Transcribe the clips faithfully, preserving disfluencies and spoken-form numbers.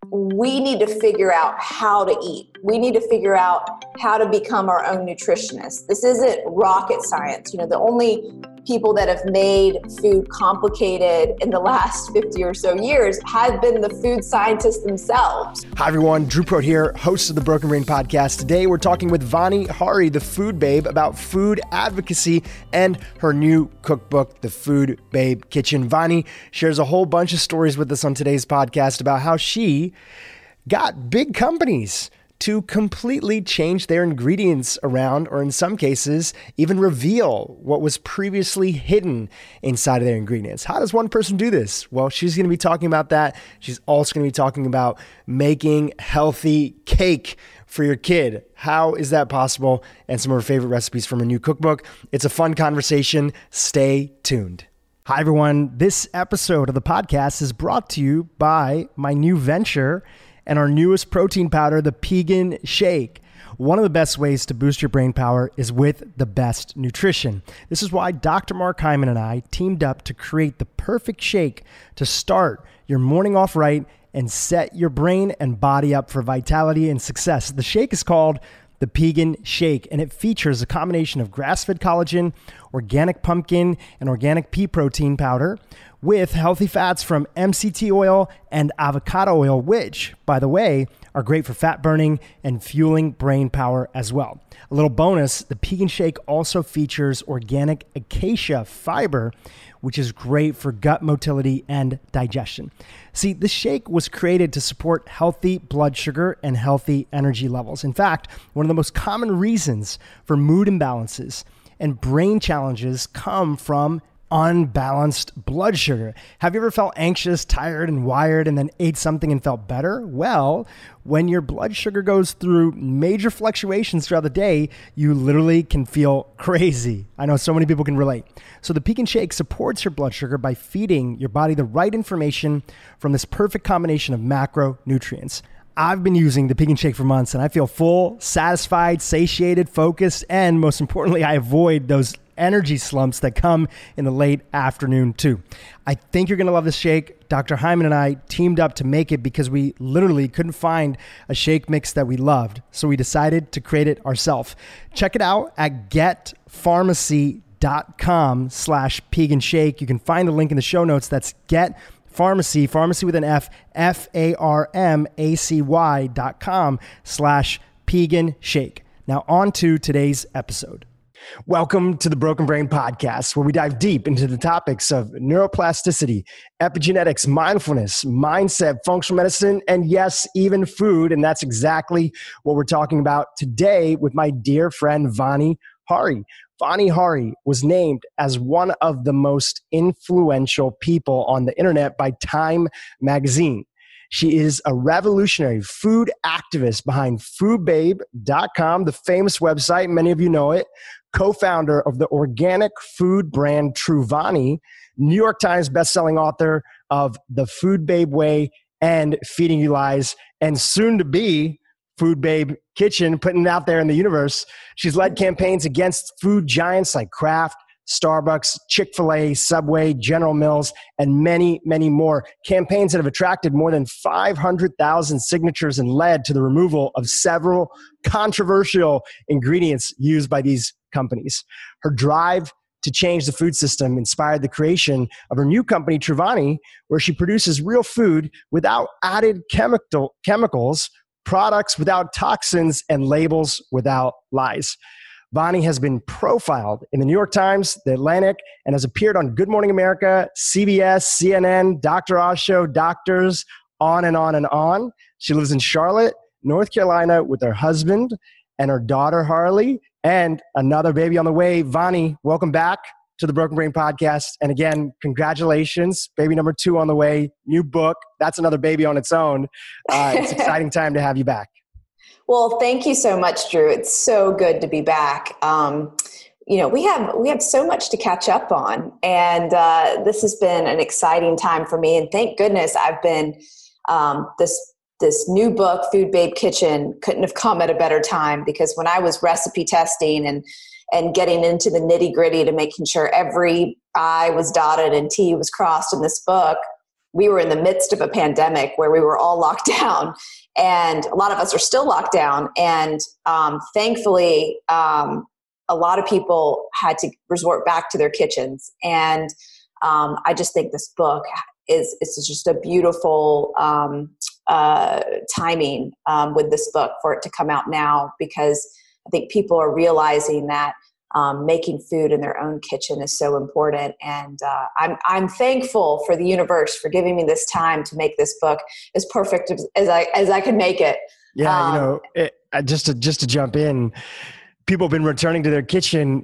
we need to figure out how to eat. We need to figure out how to become our own nutritionist. This isn't rocket science. You know, the only people that have made food complicated in the last fifty or so years have been the food scientists themselves. Hi everyone, Drew Proht here, host of the Broken Brain Podcast. Today we're talking with Vani Hari, the food babe, about food advocacy and her new cookbook, The Food Babe Kitchen. Vani shares a whole bunch of stories with us on today's podcast about how she got big companies to completely change their ingredients around, or in some cases, even reveal what was previously hidden inside of their ingredients. How does one person do this? Well, she's going to be talking about that. She's also going to be talking about making healthy cake for your kid. How is that possible? And some of her favorite recipes from her new cookbook. It's a fun conversation. Stay tuned. Hi, everyone. This episode of the podcast is brought to you by my new venture and our newest protein powder, the Pegan Shake. One of the best ways to boost your brain power is with the best nutrition. This is why Doctor Mark Hyman and I teamed up to create the perfect shake to start your morning off right and set your brain and body up for vitality and success. The shake is called the Pegan Shake, and it features a combination of grass-fed collagen, organic pumpkin, and organic pea protein powder with healthy fats from M C T oil and avocado oil, which, by the way, are great for fat burning and fueling brain power as well. A little bonus, the Pegan Shake also features organic acacia fiber, which is great for gut motility and digestion. See, the shake was created to support healthy blood sugar and healthy energy levels. In fact, one of the most common reasons for mood imbalances and brain challenges come from unbalanced blood sugar. Have you ever felt anxious, tired, and wired and then ate something and felt better? Well, when your blood sugar goes through major fluctuations throughout the day, you literally can feel crazy. I know so many people can relate. So the Pegan Shake supports your blood sugar by feeding your body the right information from this perfect combination of macronutrients. I've been using the Pegan Shake for months and I feel full, satisfied, satiated, focused, and most importantly, I avoid those energy slumps that come in the late afternoon too. I think you're going to love this shake. Doctor Hyman and I teamed up to make it because we literally couldn't find a shake mix that we loved. So we decided to create it ourselves. Check it out at getpharmacy.com slash Pegan Shake. You can find the link in the show notes. That's Get Pharmacy, pharmacy with an F, F A R M A C Y dot com slash Pegan Shake. Now on to today's episode. Welcome to the Broken Brain Podcast, where we dive deep into the topics of neuroplasticity, epigenetics, mindfulness, mindset, functional medicine, and yes, even food. And that's exactly what we're talking about today with my dear friend, Vani Hari. Vani Hari was named as one of the most influential people on the internet by Time magazine. She is a revolutionary food activist behind food babe dot com, the famous website, many of you know it, co-founder of the organic food brand Truvani, New York Times bestselling author of The Food Babe Way and Feeding You Lies, and soon to be Food Babe Kitchen, putting it out there in the universe. She's led campaigns against food giants like Kraft, Starbucks, Chick-fil-A, Subway, General Mills, and many, many more. Campaigns that have attracted more than five hundred thousand signatures and led to the removal of several controversial ingredients used by these companies. Her drive to change the food system inspired the creation of her new company, Truvani, where she produces real food without added chemical chemicals, products without toxins, and labels without lies. Vani has been profiled in the New York Times, The Atlantic, and has appeared on Good Morning America, C B S, C N N, Doctor Oz Show, Doctors, on and on and on. She lives in Charlotte, North Carolina with her husband and her daughter, Harley, and another baby on the way. Vani, welcome back to the Broken Brain Podcast. And again, congratulations. Baby number two on the way, new book. That's another baby on its own. Uh, it's an exciting time to have you back. Well, thank you so much, Drew. It's so good to be back. Um, you know, we have we have so much to catch up on, and uh, this has been an exciting time for me. And thank goodness I've been um, this this new book, Food Babe Kitchen, couldn't have come at a better time, because when I was recipe testing and and getting into the nitty gritty to making sure every I was dotted and T was crossed in this book, we were in the midst of a pandemic where we were all locked down, and a lot of us are still locked down. And um, thankfully, um, a lot of people had to resort back to their kitchens. And um, I just think this book is, it's just a beautiful um, uh, timing um, with this book for it to come out now, because I think people are realizing that um, making food in their own kitchen is so important. And uh, I'm I'm thankful for the universe for giving me this time to make this book as perfect as, as I as I can make it. Yeah, um, you know, it, just to just to jump in, people have been returning to their kitchen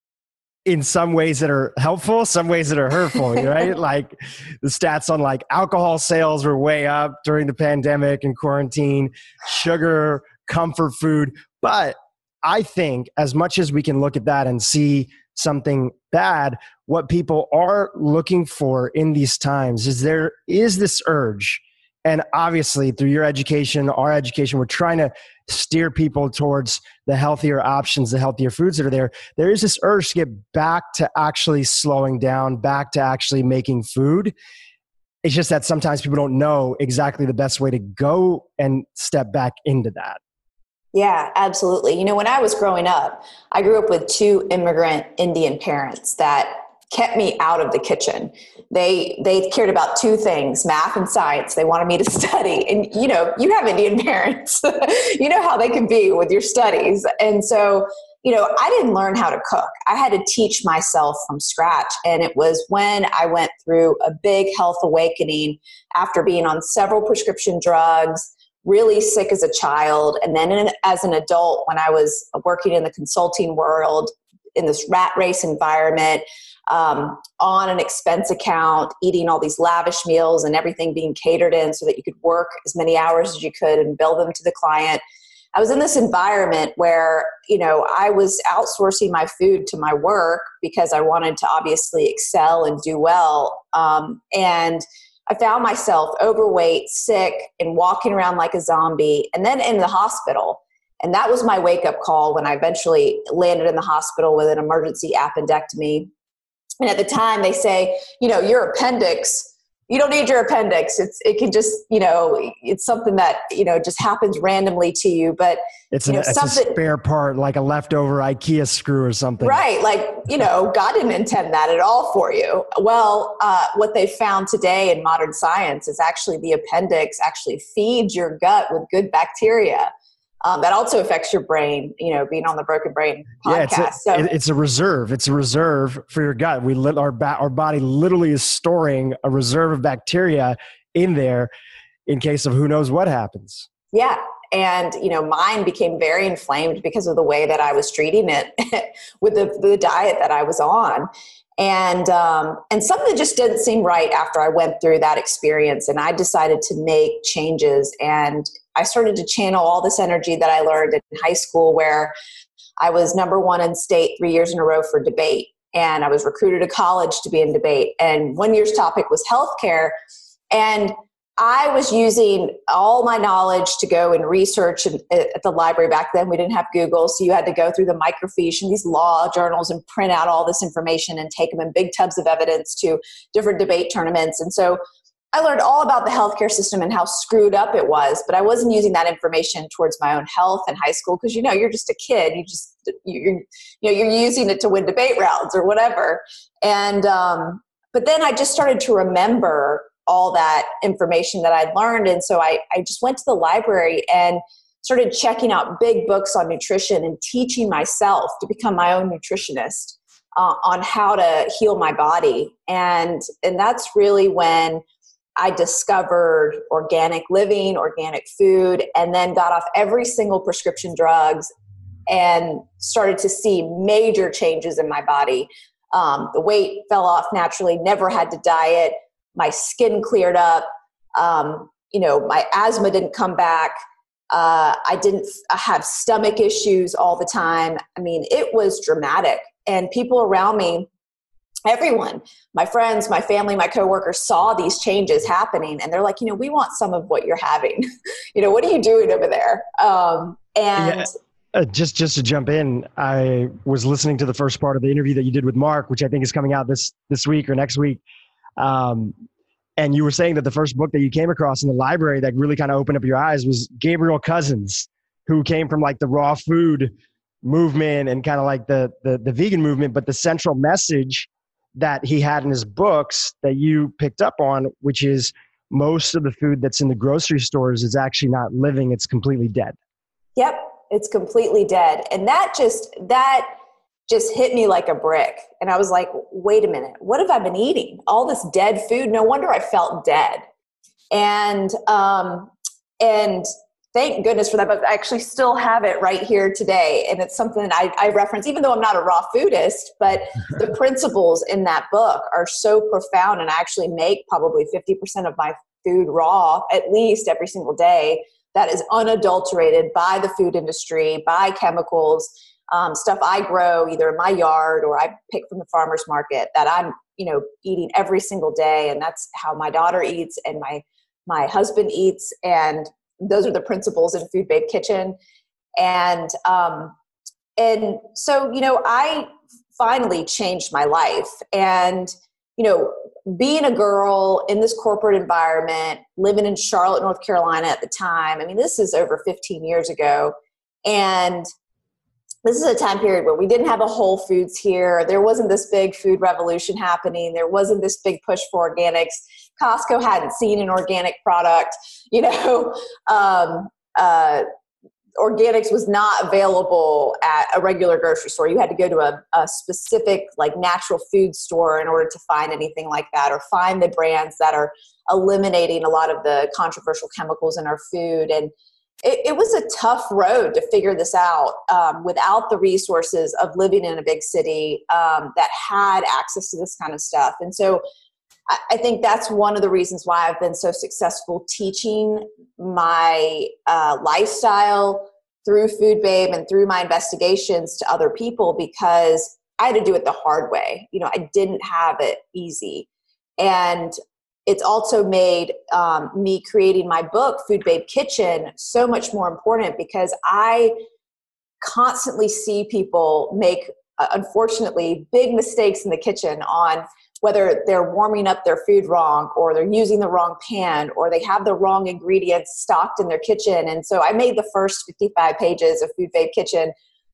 in some ways that are helpful, some ways that are hurtful, right? Like the stats on like alcohol sales were way up during the pandemic and quarantine, sugar, comfort food. But I think as much as we can look at that and see something bad, what people are looking for in these times is there is this urge. And obviously through your education, our education, we're trying to steer people towards the healthier options, the healthier foods that are there. There is this urge to get back to actually slowing down, back to actually making food. It's just that sometimes people don't know exactly the best way to go and step back into that. Yeah, absolutely. You know, when I was growing up, I grew up with two immigrant Indian parents that kept me out of the kitchen. They they cared about two things, math and science. They wanted me to study. And, you know, you have Indian parents. You know how they can be with your studies. And so, you know, I didn't learn how to cook. I had to teach myself from scratch. And it was when I went through a big health awakening after being on several prescription drugs, really sick as a child, and then in, as an adult when I was working in the consulting world in this rat race environment, um, on an expense account, eating all these lavish meals and everything being catered in so that you could work as many hours as you could and bill them to the client. I was in this environment where, you know, I was outsourcing my food to my work because I wanted to obviously excel and do well. Um, and I found myself overweight, sick, and walking around like a zombie, and then in the hospital. And that was my wake-up call when I eventually landed in the hospital with an emergency appendectomy. And at the time, they say, you know, your appendix, you don't need your appendix. It's it can just, you know, it's something that, you know, just happens randomly to you. But it's, you an, know, it's something, a spare part, like a leftover IKEA screw or something. Right. Like, you know, God didn't intend that at all for you. Well, uh, what they found today in modern science is actually the appendix actually feeds your gut with good bacteria. Um, that also affects your brain, you know, being on the Broken Brain podcast. Yeah, it's a, so it's a reserve. It's a reserve for your gut. We lit our ba- our body literally is storing a reserve of bacteria in there in case of who knows what happens. Yeah. And, you know, mine became very inflamed because of the way that I was treating it with the, the diet that I was on. And, um, and something just didn't seem right after I went through that experience. And I decided to make changes. And I started to channel all this energy that I learned in high school, where I was number one in state three years in a row for debate. And I was recruited to college to be in debate. And one year's topic was healthcare. And I was using all my knowledge to go and research at the library. Back then, we didn't have Google, so you had to go through the microfiche and these law journals and print out all this information and take them in big tubs of evidence to different debate tournaments. And so I learned all about the healthcare system and how screwed up it was, but I wasn't using that information towards my own health in high school because, you know, you're just a kid. You just, you're, you know, you're using it to win debate rounds or whatever. And, um, but then I just started to remember all that information that I'd learned. And so I, I just went to the library and started checking out big books on nutrition and teaching myself to become my own nutritionist uh, on how to heal my body. And, and that's really when I discovered organic living, organic food, and then got off every single prescription drugs and started to see major changes in my body. Um, the weight fell off naturally, never had to diet. My skin cleared up. Um, you know, my asthma didn't come back. Uh, I didn't I have stomach issues all the time. I mean, it was dramatic. And people around me, everyone, my friends, my family, my coworkers saw these changes happening. And they're like, you know, we want some of what you're having. You know, what are you doing over there? Um, and yeah. Uh, just just to jump in, I was listening to the first part of the interview that you did with Mark, which I think is coming out this this week or next week. Um, And you were saying that the first book that you came across in the library that really kind of opened up your eyes was Gabriel Cousens, who came from like the raw food movement and kind of like the, the, the vegan movement, but the central message that he had in his books that you picked up on, which is most of the food that's in the grocery stores is actually not living. It's completely dead. Yep. It's completely dead. And that just, that just hit me like a brick. And I was like, wait a minute, what have I been eating? All this dead food. No wonder I felt dead. And, um, and thank goodness for that, but I actually still have it right here today. And it's something I, I reference, even though I'm not a raw foodist, but the principles in that book are so profound. And I actually make probably fifty percent of my food raw, at least every single day, that is unadulterated by the food industry, by chemicals, um, stuff I grow either in my yard or I pick from the farmer's market that I'm, you know, eating every single day. And that's how my daughter eats and my, my husband eats. And those are the principles in Food Babe Kitchen. And, um, and so, you know, I finally changed my life. And, you know, being a girl in this corporate environment, living in Charlotte, North Carolina at the time, I mean, this is over fifteen years ago. And this is a time period where we didn't have a Whole Foods here. There wasn't this big food revolution happening. There wasn't this big push for organics. Costco hadn't seen an organic product, you know, um, uh, organics was not available at a regular grocery store. You had to go to a, a specific like natural food store in order to find anything like that, or find the brands that are eliminating a lot of the controversial chemicals in our food. And it, it was a tough road to figure this out um, without the resources of living in a big city um, that had access to this kind of stuff. And so I, I think that's one of the reasons why I've been so successful teaching my uh, lifestyle through Food Babe and through my investigations to other people, because I had to do it the hard way. You know, I didn't have it easy. And it's also made um, me creating my book, Food Babe Kitchen, so much more important, because I constantly see people make, uh, unfortunately, big mistakes in the kitchen on whether they're warming up their food wrong, or they're using the wrong pan, or they have the wrong ingredients stocked in their kitchen. And so I made the first fifty-five pages of Food Babe Kitchen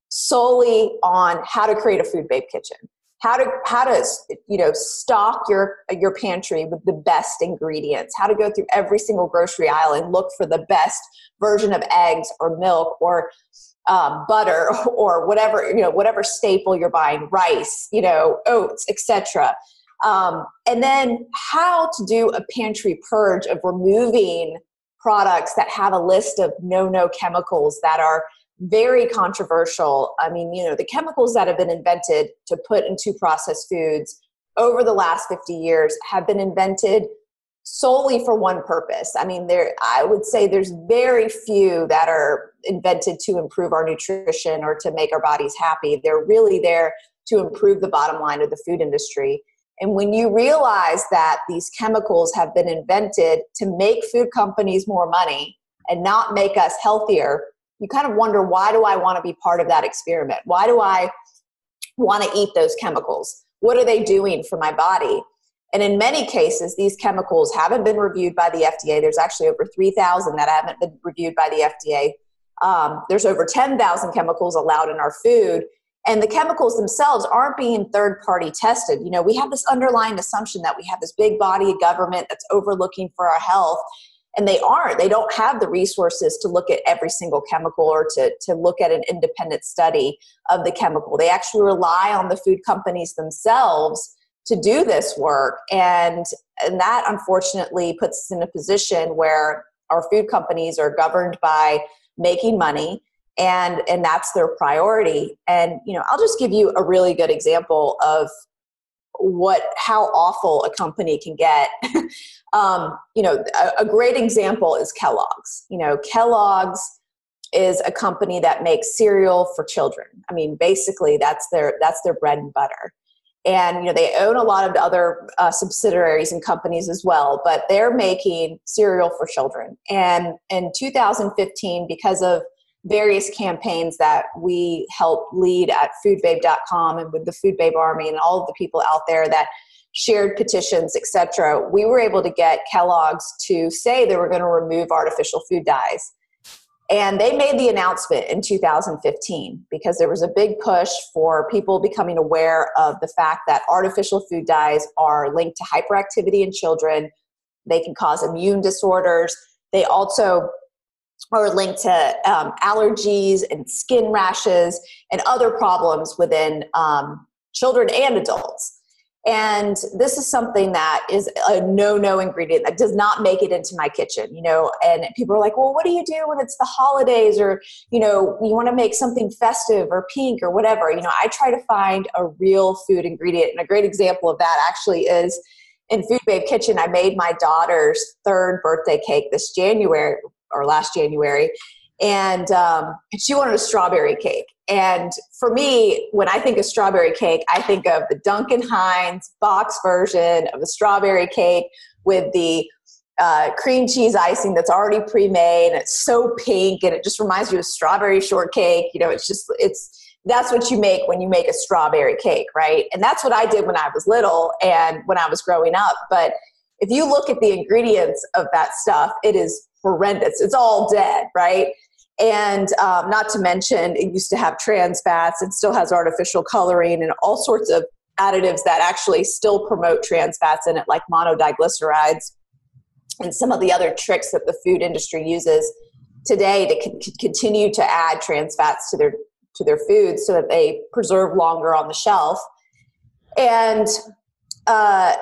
solely on how to create a Food Babe Kitchen. How to, how to, you know, stock your, your pantry with the best ingredients, how to go through every single grocery aisle and look for the best version of eggs or milk or um, butter or whatever, you know, whatever staple you're buying, rice, you know, oats, et cetera. Um, and then how to do a pantry purge of removing products that have a list of no-no chemicals that are very controversial. I mean, you know, the chemicals that have been invented to put into processed foods over the last fifty years have been invented solely for one purpose. I mean, there, I would say there's very few that are invented to improve our nutrition or to make our bodies happy. They're really there to improve the bottom line of the food industry. And when you realize that these chemicals have been invented to make food companies more money and not make us healthier, you kind of wonder, why do I want to be part of that experiment? Why do I want to eat those chemicals? What are they doing for my body? And in many cases, these chemicals haven't been reviewed by the F D A. There's actually over three thousand that haven't been reviewed by the F D A. Um, there's over ten thousand chemicals allowed in our food. And the chemicals themselves aren't being third-party tested. You know, we have this underlying assumption that we have this big body of government that's overlooking for our health. And they aren't. They don't have the resources to look at every single chemical or to, to look at an independent study of the chemical. They actually rely on the food companies themselves to do this work. And, and that, unfortunately, puts us in a position where our food companies are governed by making money, and, and that's their priority. And, you know, I'll just give you a really good example of what, how awful a company can get. um, you know, a, a great example is Kellogg's. You know, Kellogg's is a company that makes cereal for children. I mean, basically that's their, that's their bread and butter. And, you know, they own a lot of other uh, subsidiaries and companies as well, but they're making cereal for children. And in two thousand fifteen, because of various campaigns that we helped lead at food babe dot com and with the Food Babe Army and all of the people out there that shared petitions, et cetera, we were able to get Kellogg's to say they were going to remove artificial food dyes. And they made the announcement in two thousand fifteen because there was a big push for people becoming aware of the fact that artificial food dyes are linked to hyperactivity in children. They can cause immune disorders. They also are linked to um, allergies and skin rashes and other problems within um, children and adults. And this is something that is a no-no ingredient that does not make it into my kitchen, you know, and people are like, well, what do you do when it's the holidays, or, you know, you want to make something festive or pink or whatever? You know, I try to find a real food ingredient. And a great example of that actually is in Food Babe Kitchen. I made my daughter's third birthday cake this January or last January. And um, she wanted a strawberry cake. And for me, when I think of strawberry cake, I think of the Duncan Hines box version of the strawberry cake with the uh, cream cheese icing that's already pre-made. And it's so pink, and it just reminds you of strawberry shortcake. You know, it's just, it's, that's what you make when you make a strawberry cake, right? And that's what I did when I was little and when I was growing up. But if you look at the ingredients of that stuff, it is horrendous. It's all dead, right? And um, not to mention, it used to have trans fats and still has artificial coloring and all sorts of additives that actually still promote trans fats in it, like monodiglycerides and some of the other tricks that the food industry uses today to con- continue to add trans fats to their to their foods so that they preserve longer on the shelf. And uh,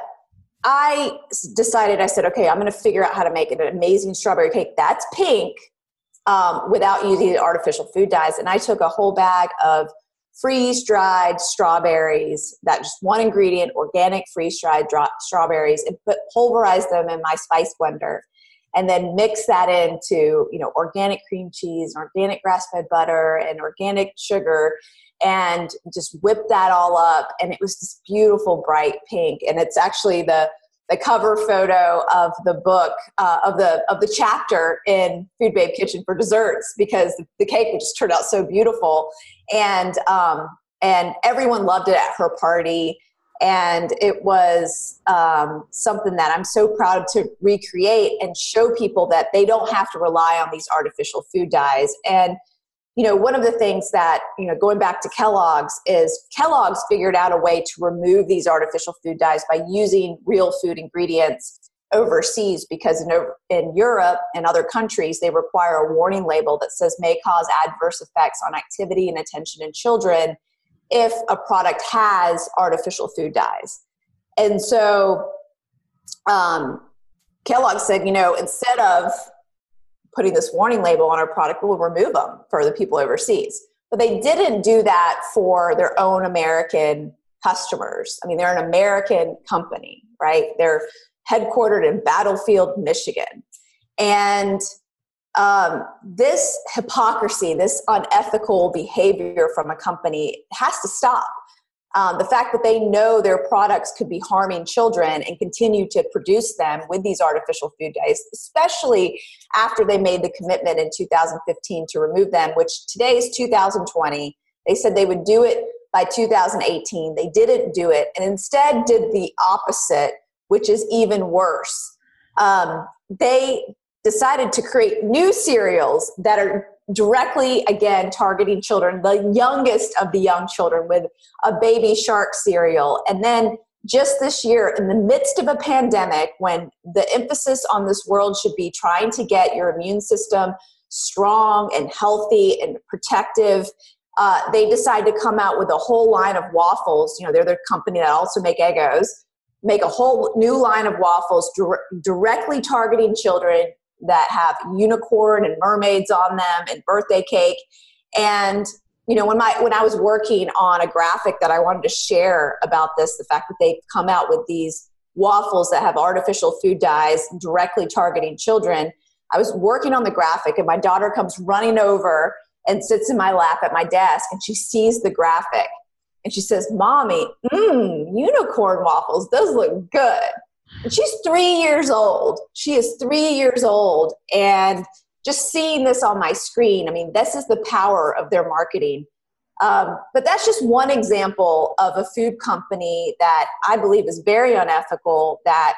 I decided, I said, okay, I'm going to figure out how to make an amazing strawberry cake that's pink, Um, without using artificial food dyes. And I took a whole bag of freeze-dried strawberries, that just one ingredient, organic freeze-dried dra- strawberries, and put, pulverized them in my spice blender, and then mix that into, you know, organic cream cheese, organic grass-fed butter, and organic sugar, and just whip that all up. And it was this beautiful, bright pink. And it's actually the the cover photo of the book, uh, of the of the chapter in Food Babe Kitchen for desserts, because the, the cake just turned out so beautiful, and um, and everyone loved it at her party, and it was um, something that I'm so proud to recreate and show people that they don't have to rely on these artificial food dyes. And you know, one of the things that, you know, going back to Kellogg's, is Kellogg's figured out a way to remove these artificial food dyes by using real food ingredients overseas, because in, in Europe and other countries, they require a warning label that says may cause adverse effects on activity and attention in children if a product has artificial food dyes. And so um, Kellogg said, you know, instead of putting this warning label on our product, we'll remove them for the people overseas. But they didn't do that for their own American customers. I mean, they're an American company, right? They're headquartered in Battlefield, Michigan. And um, this hypocrisy, this unethical behavior from a company has to stop. Um, the fact that they know their products could be harming children and continue to produce them with these artificial food dyes, especially after they made the commitment in two thousand fifteen to remove them, which today is two thousand twenty. They said they would do it by two thousand eighteen. They didn't do it, and instead did the opposite, which is even worse. Um, they decided to create new cereals that are directly, again, targeting children, the youngest of the young children, with a Baby Shark cereal. And then just this year, in the midst of a pandemic, when the emphasis on this world should be trying to get your immune system strong and healthy and protective, uh, they decide to come out with a whole line of waffles. You know, they're the company that also make Eggos, make a whole new line of waffles dir- directly targeting children that have unicorn and mermaids on them and birthday cake. And, you know, when my when I was working on a graphic that I wanted to share about this, the fact that they've come out with these waffles that have artificial food dyes directly targeting children, I was working on the graphic, and my daughter comes running over and sits in my lap at my desk, and she sees the graphic and she says, "Mommy, mmm, unicorn waffles, those look good." And she's three years old. She is three years old. And just seeing this on my screen, I mean, this is the power of their marketing. Um, but that's just one example of a food company that I believe is very unethical, that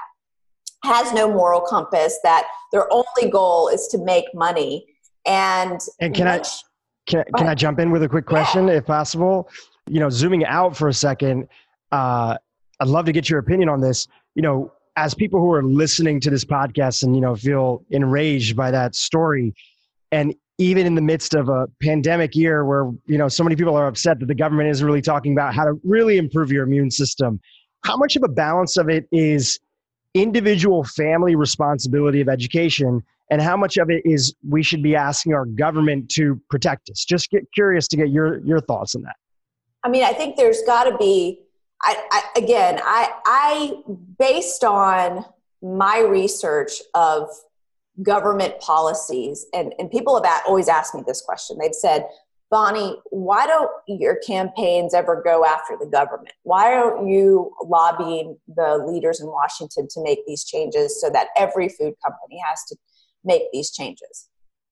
has no moral compass, that their only goal is to make money. And and can I can, can I jump in with a quick question, yeah. if possible? You know, zooming out for a second, uh, I'd love to get your opinion on this. You know, as people who are listening to this podcast and, you know, feel enraged by that story, and even in the midst of a pandemic year where, you know, so many people are upset that the government isn't really talking about how to really improve your immune system, how much of a balance of it is individual family responsibility of education, and how much of it is we should be asking our government to protect us? Just get curious to get your, your thoughts on that. I mean, I think there's got to be, I, I, again, I, I, based on my research of government policies, and, and people have always asked me this question. They've said, Bonnie, why don't your campaigns ever go after the government? Why aren't you lobbying the leaders in Washington to make these changes so that every food company has to make these changes?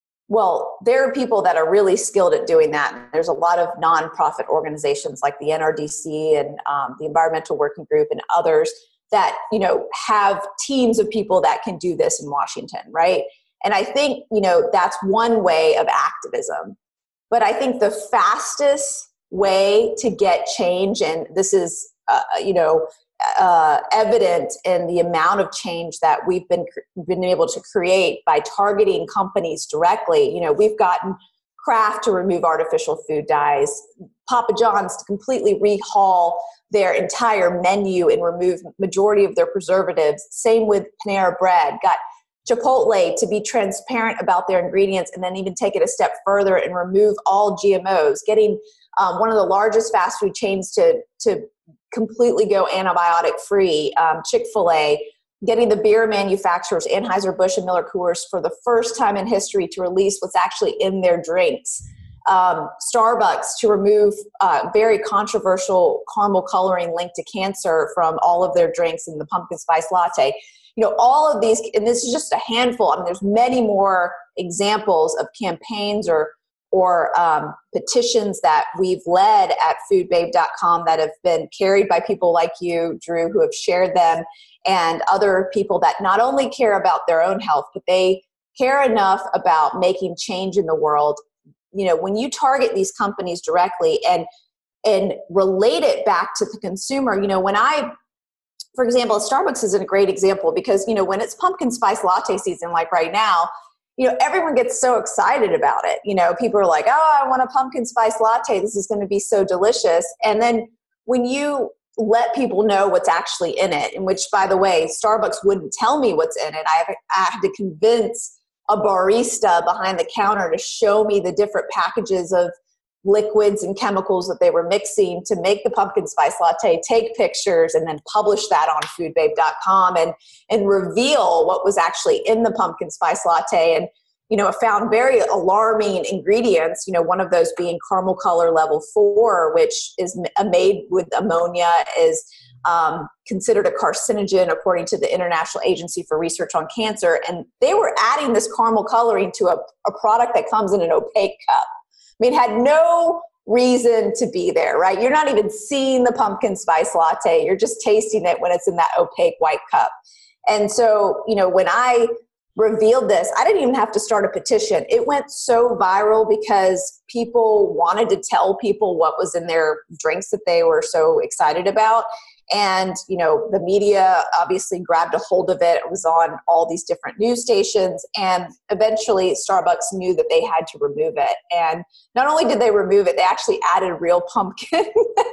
Well, there are people that are really skilled at doing that. There's a lot of nonprofit organizations like the N R D C and um, the Environmental Working Group and others that, you know, have teams of people that can do this in Washington, right? And I think, you know, that's one way of activism. But I think the fastest way to get change, and this is, uh, you know, uh, evident in the amount of change that we've been been able to create by targeting companies directly. You know, we've gotten Kraft to remove artificial food dyes, Papa John's to completely rehaul their entire menu and remove majority of their preservatives. Same with Panera Bread. Got Chipotle to be transparent about their ingredients and then even take it a step further and remove all G M Os. Getting um, one of the largest fast food chains to, to completely go antibiotic free, um, Chick-fil-A, getting the beer manufacturers, Anheuser-Busch and Miller Coors, for the first time in history to release what's actually in their drinks. Um, Starbucks to remove uh, very controversial caramel coloring linked to cancer from all of their drinks in the pumpkin spice latte. You know, all of these, and this is just a handful. I mean, there's many more examples of campaigns or or um, petitions that we've led at food babe dot com that have been carried by people like you, Drew, who have shared them, and other people that not only care about their own health, but they care enough about making change in the world. You know, when you target these companies directly and and relate it back to the consumer, you know, when I, for example, Starbucks is a great example because, you know, when it's pumpkin spice latte season, like right now, you know, everyone gets so excited about it. You know, people are like, oh, I want a pumpkin spice latte. This is going to be so delicious. And then when you let people know what's actually in it, in which, by the way, Starbucks wouldn't tell me what's in it. I, have, I had to convince a barista behind the counter to show me the different packages of liquids and chemicals that they were mixing to make the pumpkin spice latte, take pictures, and then publish that on food babe dot com and, and reveal what was actually in the pumpkin spice latte. And, you know, I found very alarming ingredients, you know, one of those being caramel color level four, which is made with ammonia, is um, considered a carcinogen according to the International Agency for Research on Cancer. And they were adding this caramel coloring to a, a product that comes in an opaque cup. I mean, it had no reason to be there, right? You're not even seeing the pumpkin spice latte. You're just tasting it when it's in that opaque white cup. And so, you know, when I revealed this, I didn't even have to start a petition. It went so viral because people wanted to tell people what was in their drinks that they were so excited about. And, you know, the media obviously grabbed a hold of it. It was on all these different news stations. And eventually Starbucks knew that they had to remove it. And not only did they remove it, they actually added real pumpkin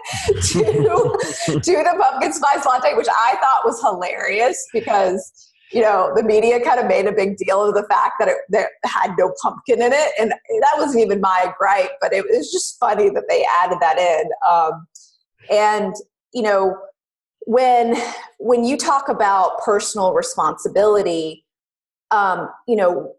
to, to the pumpkin spice latte, which I thought was hilarious because, you know, the media kind of made a big deal of the fact that it, that it had no pumpkin in it. And that wasn't even my gripe, but it was just funny that they added that in. Um, and, you know, When when you talk about personal responsibility, um, you know,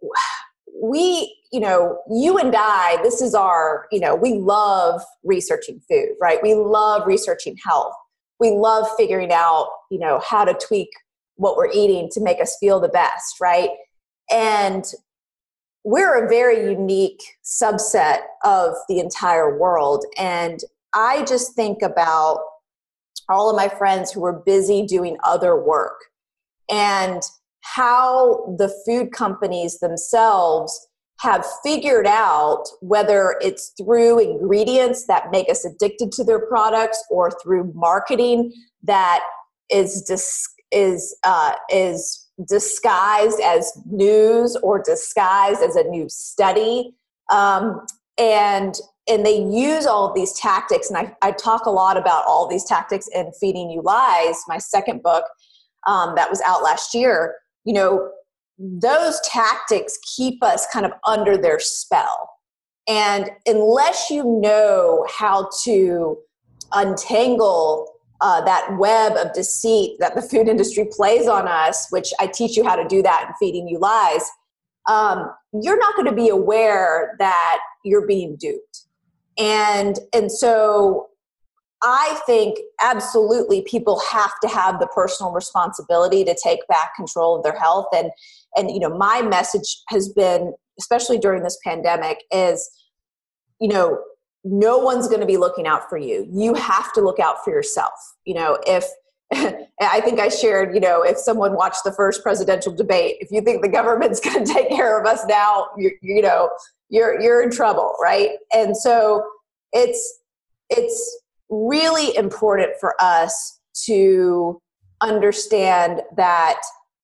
we, you know, you and I, this is our, you know, we love researching food, right? We love researching health. We love figuring out, you know, how to tweak what we're eating to make us feel the best, right? And we're a very unique subset of the entire world. And I just think about all of my friends who were busy doing other work and how the food companies themselves have figured out, whether it's through ingredients that make us addicted to their products or through marketing that is dis- is uh, is disguised as news or disguised as a new study, um, and and they use all of these tactics. And I, I talk a lot about all these tactics in Feeding You Lies, my second book um, that was out last year. You know, those tactics keep us kind of under their spell. And unless you know how to untangle uh, that web of deceit that the food industry plays on us, which I teach you how to do that in Feeding You Lies, um, you're not going to be aware that you're being duped. And, and so I think absolutely people have to have the personal responsibility to take back control of their health. And, and, you know, my message has been, especially during this pandemic, is, you know, no one's going to be looking out for you. You have to look out for yourself. You know, if, I think I shared, you know, if someone watched the first presidential debate, if you think the government's going to take care of us now, you, you know, you're, you're in trouble. Right. And so it's, it's, really important for us to understand that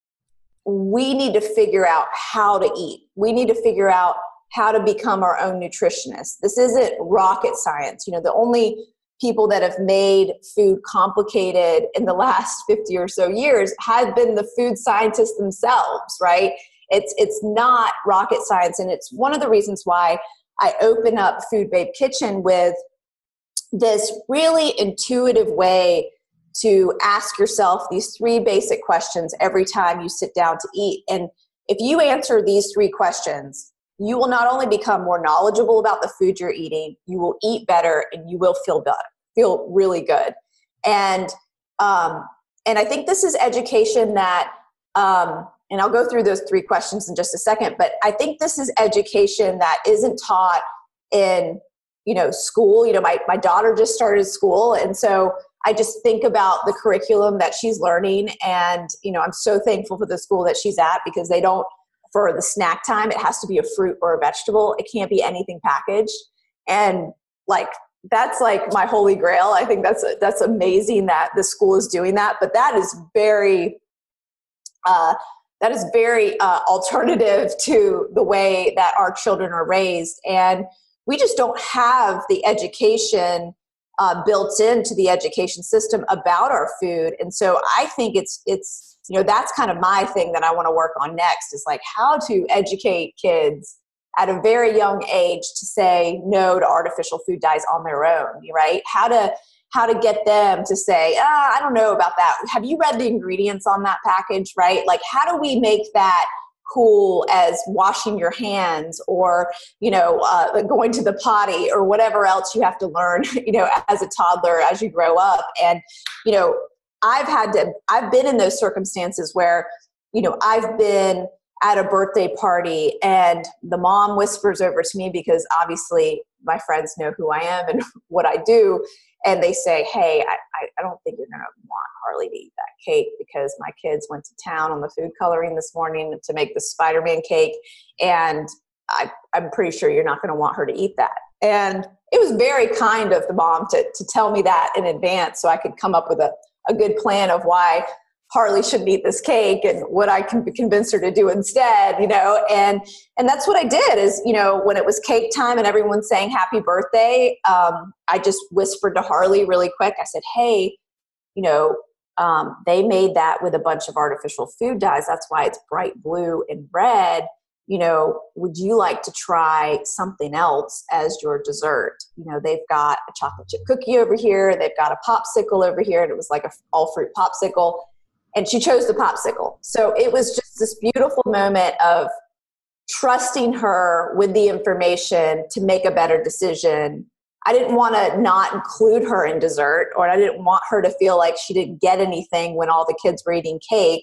we need to figure out how to eat. We need to figure out how to become our own nutritionist. This isn't rocket science. You know, the only people that have made food complicated in the last fifty or so years have been the food scientists themselves, right? It's, it's not rocket science. And it's one of the reasons why I open up Food Babe Kitchen with this really intuitive way to ask yourself these three basic questions every time you sit down to eat. And if you answer these three questions, you will not only become more knowledgeable about the food you're eating, you will eat better and you will feel better, feel really good. And, um, and I think this is education that, um, and I'll go through those three questions in just a second, but I think this is education that isn't taught in you know, school. You know, my, my daughter just started school. And so I just think about the curriculum that she's learning. And, you know, I'm so thankful for the school that she's at, because they don't, for the snack time, it has to be a fruit or a vegetable. It can't be anything packaged. And like, that's like my holy grail. I think that's, that's amazing that the school is doing that, but that is very, uh, that is very uh, alternative to the way that our children are raised. And we just don't have the education uh, built into the education system about our food. And so I think it's, it's, you know, that's kind of my thing that I want to work on next, is like how to educate kids at a very young age to say no to artificial food dyes on their own, right? How to, how to get them to say, ah, I don't know about that. Have you read the ingredients on that package, right? Like, how do we make that cool as washing your hands, or, you know, uh, going to the potty, or whatever else you have to learn, you know, as a toddler, as you grow up. And, you know, I've had to, I've been in those circumstances where, you know, I've been at a birthday party and the mom whispers over to me, because obviously my friends know who I am and what I do. And they say, hey, I, I don't think you're going to want Harley to eat that cake, because my kids went to town on the food coloring this morning to make the Spider-Man cake. And I, I'm pretty sure you're not going to want her to eat that. And it was very kind of the mom to, to tell me that in advance, so I could come up with a, a good plan of why Harley shouldn't eat this cake and what I can convince her to do instead, you know, and, and that's what I did is, you know, when it was cake time and everyone's saying happy birthday, um, I just whispered to Harley really quick. I said, hey, you know, um, they made that with a bunch of artificial food dyes. That's why it's bright blue and red. You know, would you like to try something else as your dessert? You know, they've got a chocolate chip cookie over here. They've got a popsicle over here. And it was like a all fruit popsicle. And she chose the popsicle. So it was just this beautiful moment of trusting her with the information to make a better decision. I didn't want to not include her in dessert, or I didn't want her to feel like she didn't get anything when all the kids were eating cake.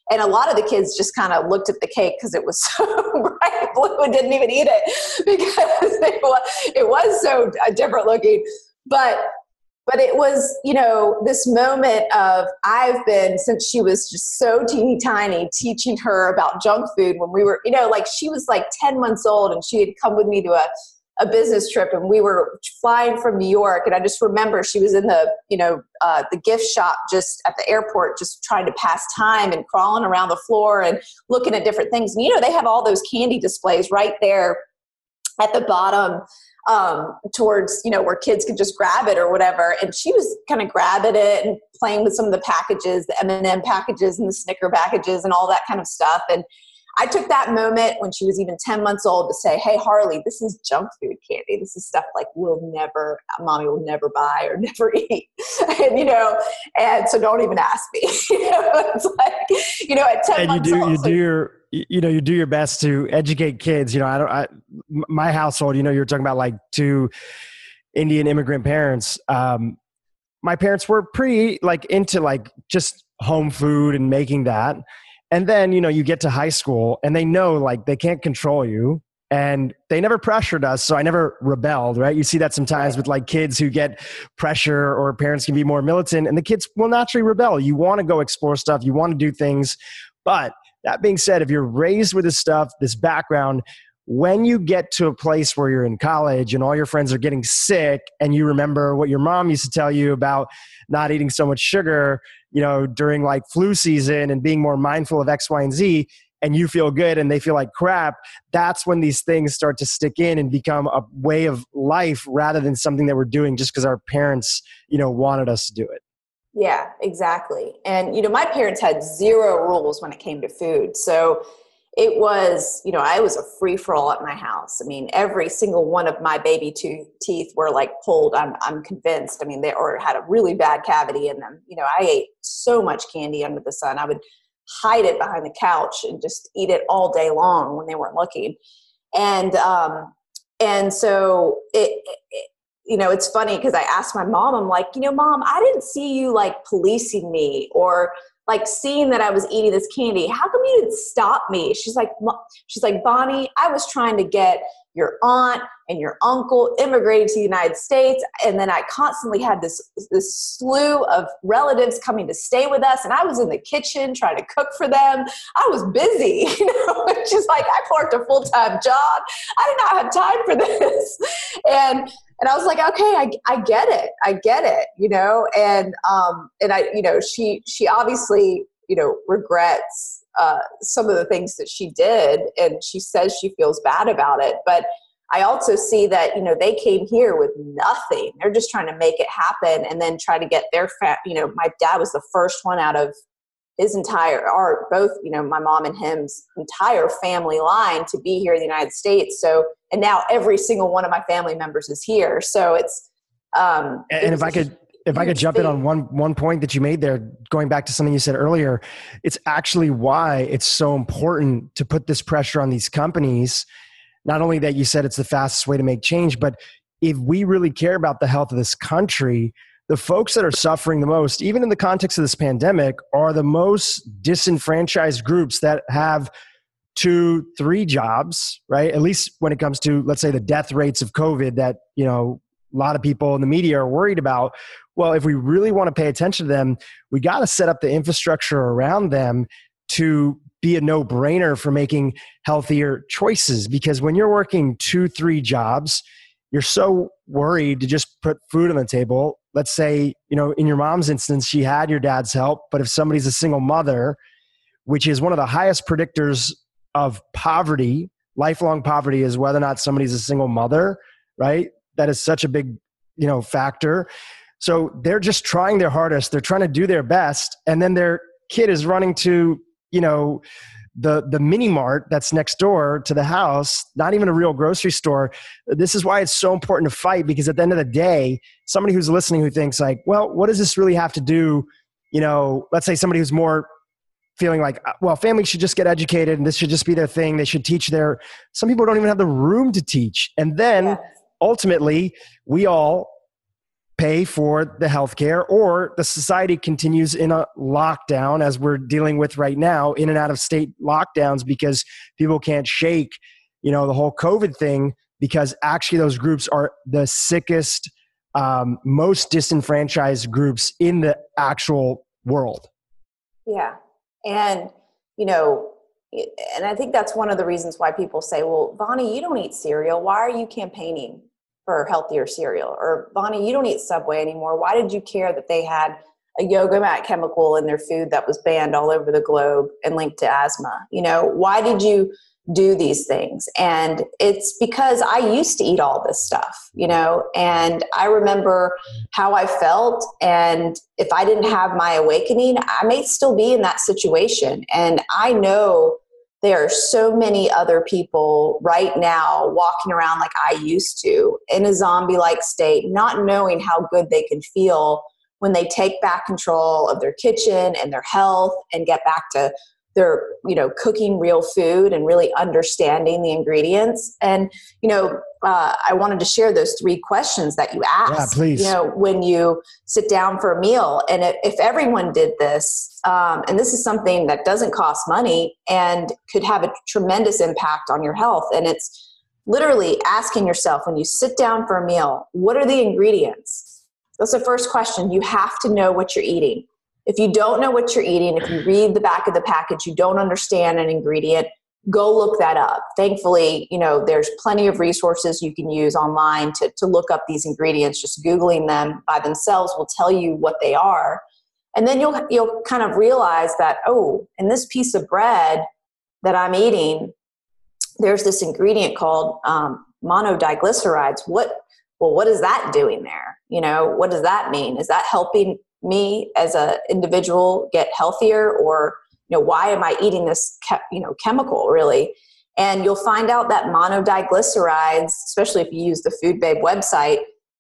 And a lot of the kids just kind of looked at the cake because it was so bright blue and didn't even eat it because it was, it was so different looking. But But it was, you know, this moment of, I've been, since she was just so teeny tiny, teaching her about junk food when we were, you know, like she was like ten months old and she had come with me to a, a business trip and we were flying from New York. And I just remember she was in the, you know, uh, the gift shop just at the airport, just trying to pass time and crawling around the floor and looking at different things. And, you know, they have all those candy displays right there at the bottom, um, towards, you know, where kids could just grab it or whatever. And she was kind of grabbing it and playing with some of the packages, the M and M packages and the Snicker packages and all that kind of stuff. And I took that moment when she was even ten months old to say, hey, Harley, this is junk food candy. This is stuff like we'll never, mommy will never buy or never eat. And, you know, and so don't even ask me. You know, it's like, you know, at ten and months you do, old. you so do your, you know, you do your best to educate kids. You know, I don't, I, my household, you know, you're talking about like two Indian immigrant parents. Um, my parents were pretty like into like just home food and making that. And then, you know, you get to high school and they know like they can't control you and they never pressured us. So I never rebelled, right? You see that sometimes with like kids who get pressure or parents can be more militant and the kids will naturally rebel. You want to go explore stuff. You want to do things. But that being said, if you're raised with this stuff, this background, when you get to a place where you're in college and all your friends are getting sick and you remember what your mom used to tell you about not eating so much sugar, you know, during like flu season and being more mindful of X, Y, and Z, and you feel good and they feel like crap, that's when these things start to stick in and become a way of life rather than something that we're doing just because our parents, you know, wanted us to do it. Yeah, exactly. And, you know, my parents had zero rules when it came to food. So it was, you know, I was a free for all at my house. I mean, every single one of my baby tooth teeth were like pulled. I'm, I'm convinced. I mean, they or had a really bad cavity in them. You know, I ate so much candy under the sun. I would hide it behind the couch and just eat it all day long when they weren't looking. And, um, and so it, it you know, it's funny because I asked my mom, I'm like, you know, Mom, I didn't see you like policing me or like seeing that I was eating this candy. How come you didn't stop me? She's like, she's like, Bonnie, I was trying to get your aunt and your uncle immigrated to the United States. And then I constantly had this, this slew of relatives coming to stay with us. And I was in the kitchen trying to cook for them. I was busy, you know, she's like, I worked a full-time job. I did not have time for this. And And I was like, okay, I, I get it. I get it, you know? And, um, and I, you know, she, she obviously, you know, regrets, uh, some of the things that she did. And she says she feels bad about it. But I also see that, you know, they came here with nothing. They're just trying to make it happen and then try to get their, fa- you know, my dad was the first one out of his entire, our both, you know, my mom and him's entire family line to be here in the United States. So, and now every single one of my family members is here. So it's, um, and, and if I could, if I could jump in on one, one point that you made there, going back to something you said earlier, it's actually why it's so important to put this pressure on these companies. Not only that you said it's the fastest way to make change, but if we really care about the health of this country, the folks that are suffering the most, even in the context of this pandemic, are the most disenfranchised groups that have two, three jobs, right? At least when it comes to, let's say, the death rates of COVID that, you know, a lot of people in the media are worried about. Well, if we really want to pay attention to them, we got to set up the infrastructure around them to be a no-brainer for making healthier choices. Because when you're working two, three jobs, you're so worried to just put food on the table. Let's say, you know, in your mom's instance, she had your dad's help, but if somebody's a single mother, which is one of the highest predictors of poverty, lifelong poverty, is whether or not somebody's a single mother, right? That is such a big, you know, factor. So they're just trying their hardest. They're trying to do their best. And then their kid is running to, you know, the the mini mart that's next door to the house, not even a real grocery store. This is why it's so important to fight, because at the end of the day, somebody who's listening who thinks like, well, what does this really have to do? You know, let's say somebody who's more feeling like, well, families should just get educated and this should just be their thing. They should teach their, some people don't even have the room to teach. And then yes. ultimately we all pay for the healthcare, or the society continues in a lockdown as we're dealing with right now, in and out of state lockdowns because people can't shake, you know, the whole COVID thing, because actually those groups are the sickest, um, most disenfranchised groups in the actual world. Yeah. And, you know, and I think that's one of the reasons why people say, well, Vonnie, you don't eat cereal. Why are you campaigning for healthier cereal? Or Vonnie, you don't eat Subway anymore. Why did you care that they had a yoga mat chemical in their food that was banned all over the globe and linked to asthma? You know, why did you do these things? And it's because I used to eat all this stuff, you know, and I remember how I felt. And if I didn't have my awakening, I may still be in that situation. And I know there are so many other people right now walking around like I used to, in a zombie-like state, not knowing how good they can feel when they take back control of their kitchen and their health and get back to their, you know, cooking real food and really understanding the ingredients. And, you know, uh, I wanted to share those three questions that you asked, yeah, please. you know, when you sit down for a meal. And if, if everyone did this, um, and this is something that doesn't cost money and could have a tremendous impact on your health. And it's literally asking yourself, when you sit down for a meal, what are the ingredients? That's the first question. You have to know what you're eating. If you don't know what you're eating, if you read the back of the package, you don't understand an ingredient, go look that up. Thankfully, you know, there's plenty of resources you can use online to, to look up these ingredients. Just Googling them by themselves will tell you what they are. And then you'll, you'll kind of realize that, oh, in this piece of bread that I'm eating, there's this ingredient called um, monodiglycerides. What, well, what is that doing there? You know, what does that mean? Is that helping me as an individual get healthier? Or, you know, why am I eating this, ke- you know, chemical really? And you'll find out that monodiglycerides, especially if you use the Food Babe website,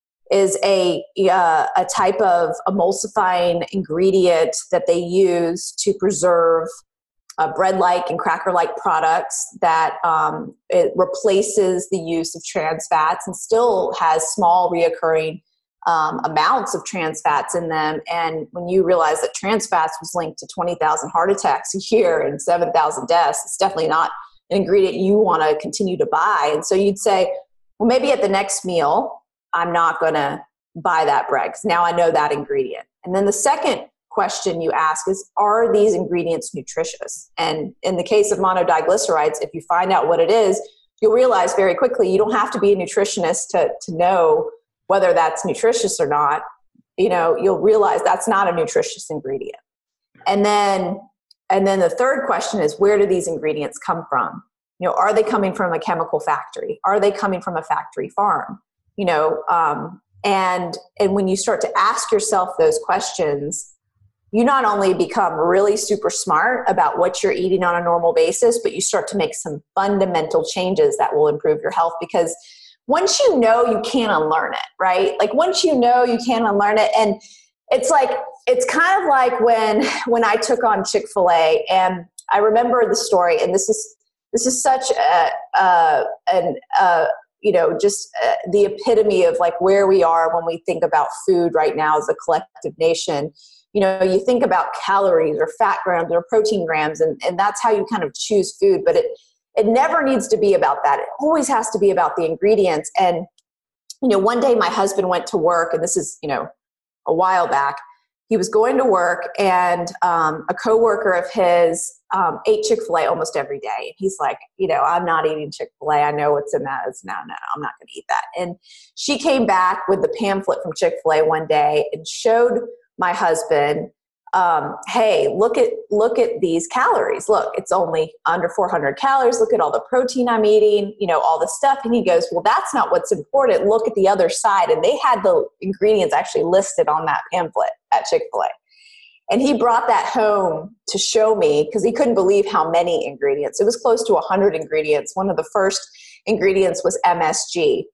is a, uh, a type of emulsifying ingredient that they use to preserve uh, bread-like and cracker-like products, that um, it replaces the use of trans fats and still has small reoccurring Um, amounts of trans fats in them. And when you realize that trans fats was linked to twenty thousand heart attacks a year and seven thousand deaths, it's definitely not an ingredient you want to continue to buy. And so you'd say, well, maybe at the next meal, I'm not going to buy that bread because now I know that ingredient. And then the second question you ask is, are these ingredients nutritious? And in the case of monodiglycerides, if you find out what it is, you'll realize very quickly you don't have to be a nutritionist to, to know whether that's nutritious or not. You know, you'll realize that's not a nutritious ingredient. And then, and then the third question is, where do these ingredients come from? You know, are they coming from a chemical factory? Are they coming from a factory farm? You know, um, and, and when you start to ask yourself those questions, you not only become really super smart about what you're eating on a normal basis, but you start to make some fundamental changes that will improve your health. Because once you know, you can't unlearn it, right? Like once you know, you can't unlearn it. And it's like, it's kind of like when, when I took on Chick-fil-A, and I remember the story, and this is, this is such a, uh, an, uh, you know, just uh, the epitome of like where we are when we think about food right now as a collective nation. You know, you think about calories or fat grams or protein grams, and, and that's how you kind of choose food. But it, It never needs to be about that. It always has to be about the ingredients. And, you know, one day my husband went to work, and this is, you know, a while back. He was going to work, and um, a coworker of his um, ate Chick-fil-A almost every day. He's like, you know, I'm not eating Chick-fil-A. I know what's in that. It's no, no, I'm not going to eat that. And she came back with the pamphlet from Chick-fil-A one day and showed my husband, Um, hey, look at look at these calories. Look, it's only under four hundred calories. Look at all the protein I'm eating, you know, all the stuff. And he goes, well, that's not what's important. Look at the other side. And they had the ingredients actually listed on that pamphlet at Chick-fil-A. And he brought that home to show me because he couldn't believe how many ingredients. It was close to one hundred ingredients. One of the first ingredients was M S G.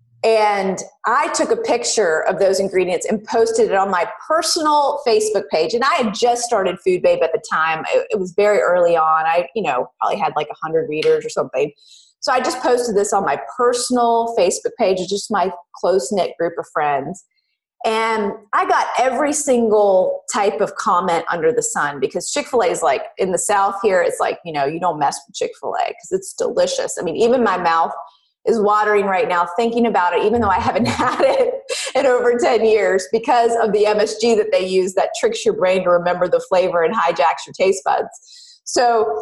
And I took a picture of those ingredients and posted it on my personal Facebook page. And I had just started Food Babe at the time. It, it was very early on. I, you know, probably had like a hundred readers or something. So I just posted this on my personal Facebook page. It's just my close-knit group of friends. And I got every single type of comment under the sun, because Chick-fil-A is like, in the South here, it's like, you know, you don't mess with Chick-fil-A because it's delicious. I mean, even my mouth is watering right now thinking about it, even though I haven't had it in over ten years, because of the M S G that they use that tricks your brain to remember the flavor and hijacks your taste buds. So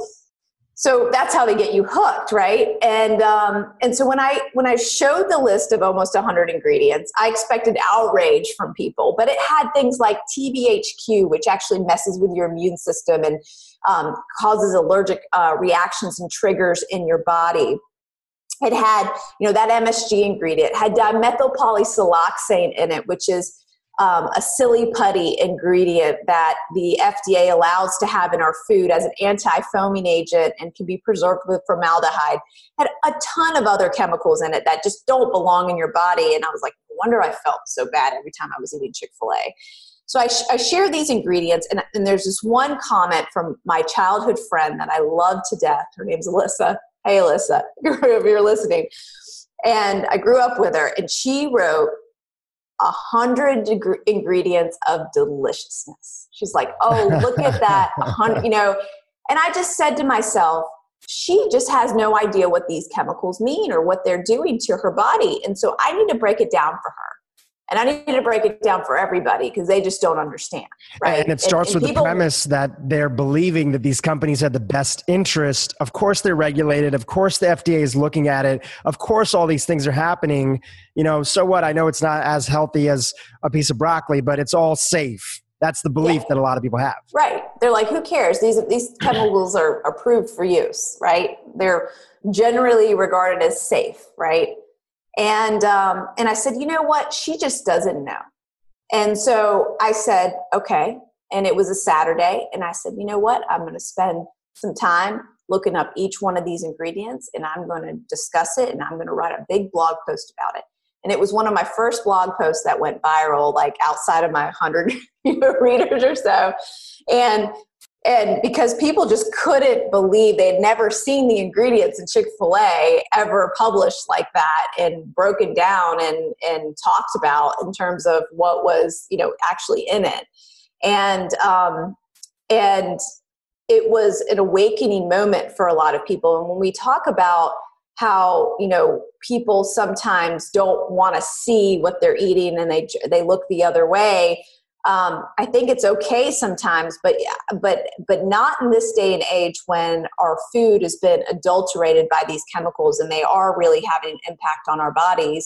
So that's how they get you hooked, right? And um, and so when I when I showed the list of almost one hundred ingredients, I expected outrage from people, but it had things like T B H Q, which actually messes with your immune system and um, causes allergic uh, reactions and triggers in your body. It had, you know, that M S G ingredient, had dimethylpolysiloxane in it, which is Um, a silly putty ingredient that the F D A allows to have in our food as an anti-foaming agent and can be preserved with formaldehyde. Had a ton of other chemicals in it that just don't belong in your body. And I was like, no wonder I felt so bad every time I was eating Chick-fil-A. So I, sh- I share these ingredients, and, and there's this one comment from my childhood friend that I love to death. Her name's Alyssa. Hey, Alyssa, if you're listening. And I grew up with her, and she wrote, a hundred deg- ingredients of deliciousness. She's like, oh, look at that. A hundred, you know, and I just said to myself, she just has no idea what these chemicals mean or what they're doing to her body. And so I need to break it down for her. And I need to break it down for everybody because they just don't understand. Right. And it starts and, and with people, the premise that they're believing that these companies have the best interest. Of course, they're regulated. Of course, the F D A is looking at it. Of course, all these things are happening. You know, so what? I know it's not as healthy as a piece of broccoli, but it's all safe. That's the belief yeah. that a lot of people have. Right. They're like, who cares? These, these chemicals are approved for use, right? They're generally regarded as safe, right? And um, and I said, you know what? She just doesn't know. And so I said, okay. And it was a Saturday. And I said, you know what? I'm going to spend some time looking up each one of these ingredients, and I'm going to discuss it, and I'm going to write a big blog post about it. And it was one of my first blog posts that went viral, like outside of my one hundred you know, readers or so. And And because people just couldn't believe, they had never seen the ingredients in Chick-fil-A ever published like that and broken down and, and talked about in terms of what was, you know, actually in it. And, um, and it was an awakening moment for a lot of people. And when we talk about how, you know, people sometimes don't want to see what they're eating and they, they look the other way, Um, I think it's okay sometimes, but but but not in this day and age when our food has been adulterated by these chemicals and they are really having an impact on our bodies.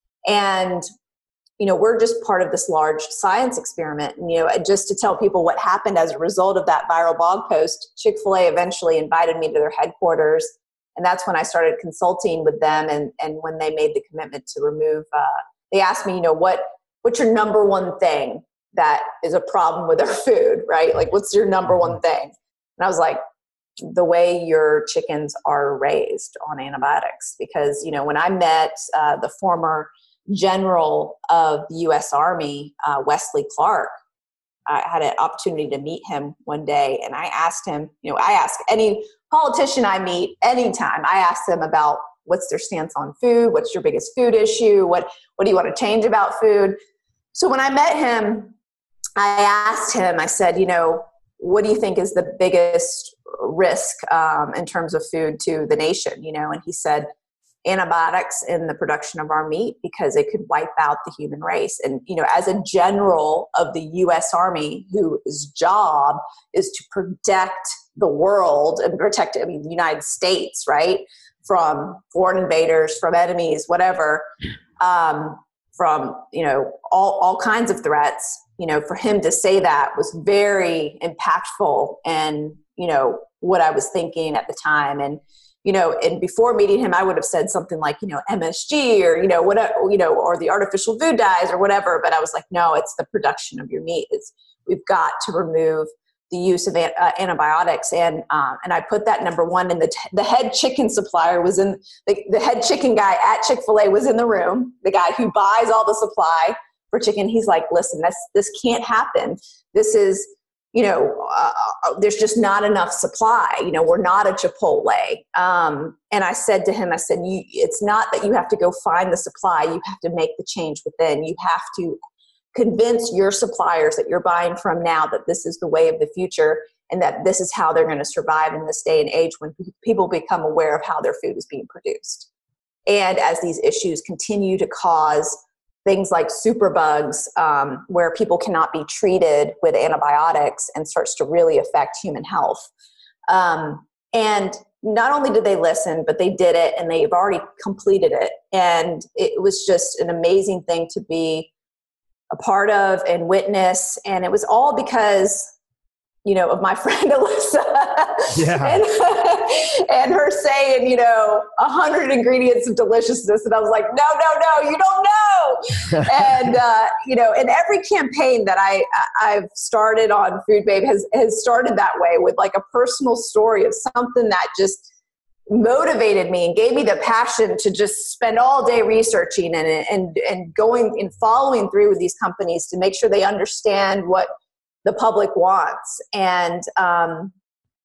And, you know, we're just part of this large science experiment. And, you know, just to tell people what happened as a result of that viral blog post, Chick-fil-A eventually invited me to their headquarters. And that's when I started consulting with them. And, and when they made the commitment to remove, uh, they asked me, you know, what what's your number one thing that is a problem with our food, right? Like, what's your number one thing? And I was like, the way your chickens are raised on antibiotics. Because, you know, when I met uh, the former general of the U S Army, uh, Wesley Clark, I had an opportunity to meet him one day, and I asked him, you know, I ask any politician I meet anytime, I ask them about what's their stance on food, what's your biggest food issue, what, what do you want to change about food? So when I met him, I asked him, I said, you know, what do you think is the biggest risk um, in terms of food to the nation? You know, and he said, antibiotics in the production of our meat, because it could wipe out the human race. And, you know, as a general of the U S Army, whose job is to protect the world and protect, I mean, the United States, right, from foreign invaders, from enemies, whatever, um, from, you know, all, all kinds of threats. You know, for him to say that was very impactful and, you know, what I was thinking at the time. And, you know, and before meeting him, I would have said something like, you know, M S G or, you know, whatever, you know, or the artificial food dyes or whatever. But I was like, no, it's the production of your meat. It's, we've got to remove the use of an, uh, antibiotics. And, um, and I put that number one, and the, t- the head chicken supplier was in, the, the head chicken guy at Chick-fil-A was in the room, the guy who buys all the supply for chicken. He's like, listen, this, this can't happen. This is, you know, uh, there's just not enough supply. You know, we're not a Chipotle. Um, and I said to him, I said, you, it's not that you have to go find the supply. You have to make the change within. You have to convince your suppliers that you're buying from now that this is the way of the future and that this is how they're going to survive in this day and age when people become aware of how their food is being produced. And as these issues continue to cause things like superbugs, um, where people cannot be treated with antibiotics and starts to really affect human health. Um, and not only did they listen, but they did it, and they've already completed it. And it was just an amazing thing to be a part of and witness. And it was all because, you know, of my friend Alyssa. Yeah. and, and her saying, you know, a hundred ingredients of deliciousness. And I was like, no, no, no, you don't know. and, uh, you know, and every campaign that I, I've started on Food Babe has, has started that way, with like a personal story of something that just motivated me and gave me the passion to just spend all day researching and, and, and going and following through with these companies to make sure they understand what the public wants. And, um,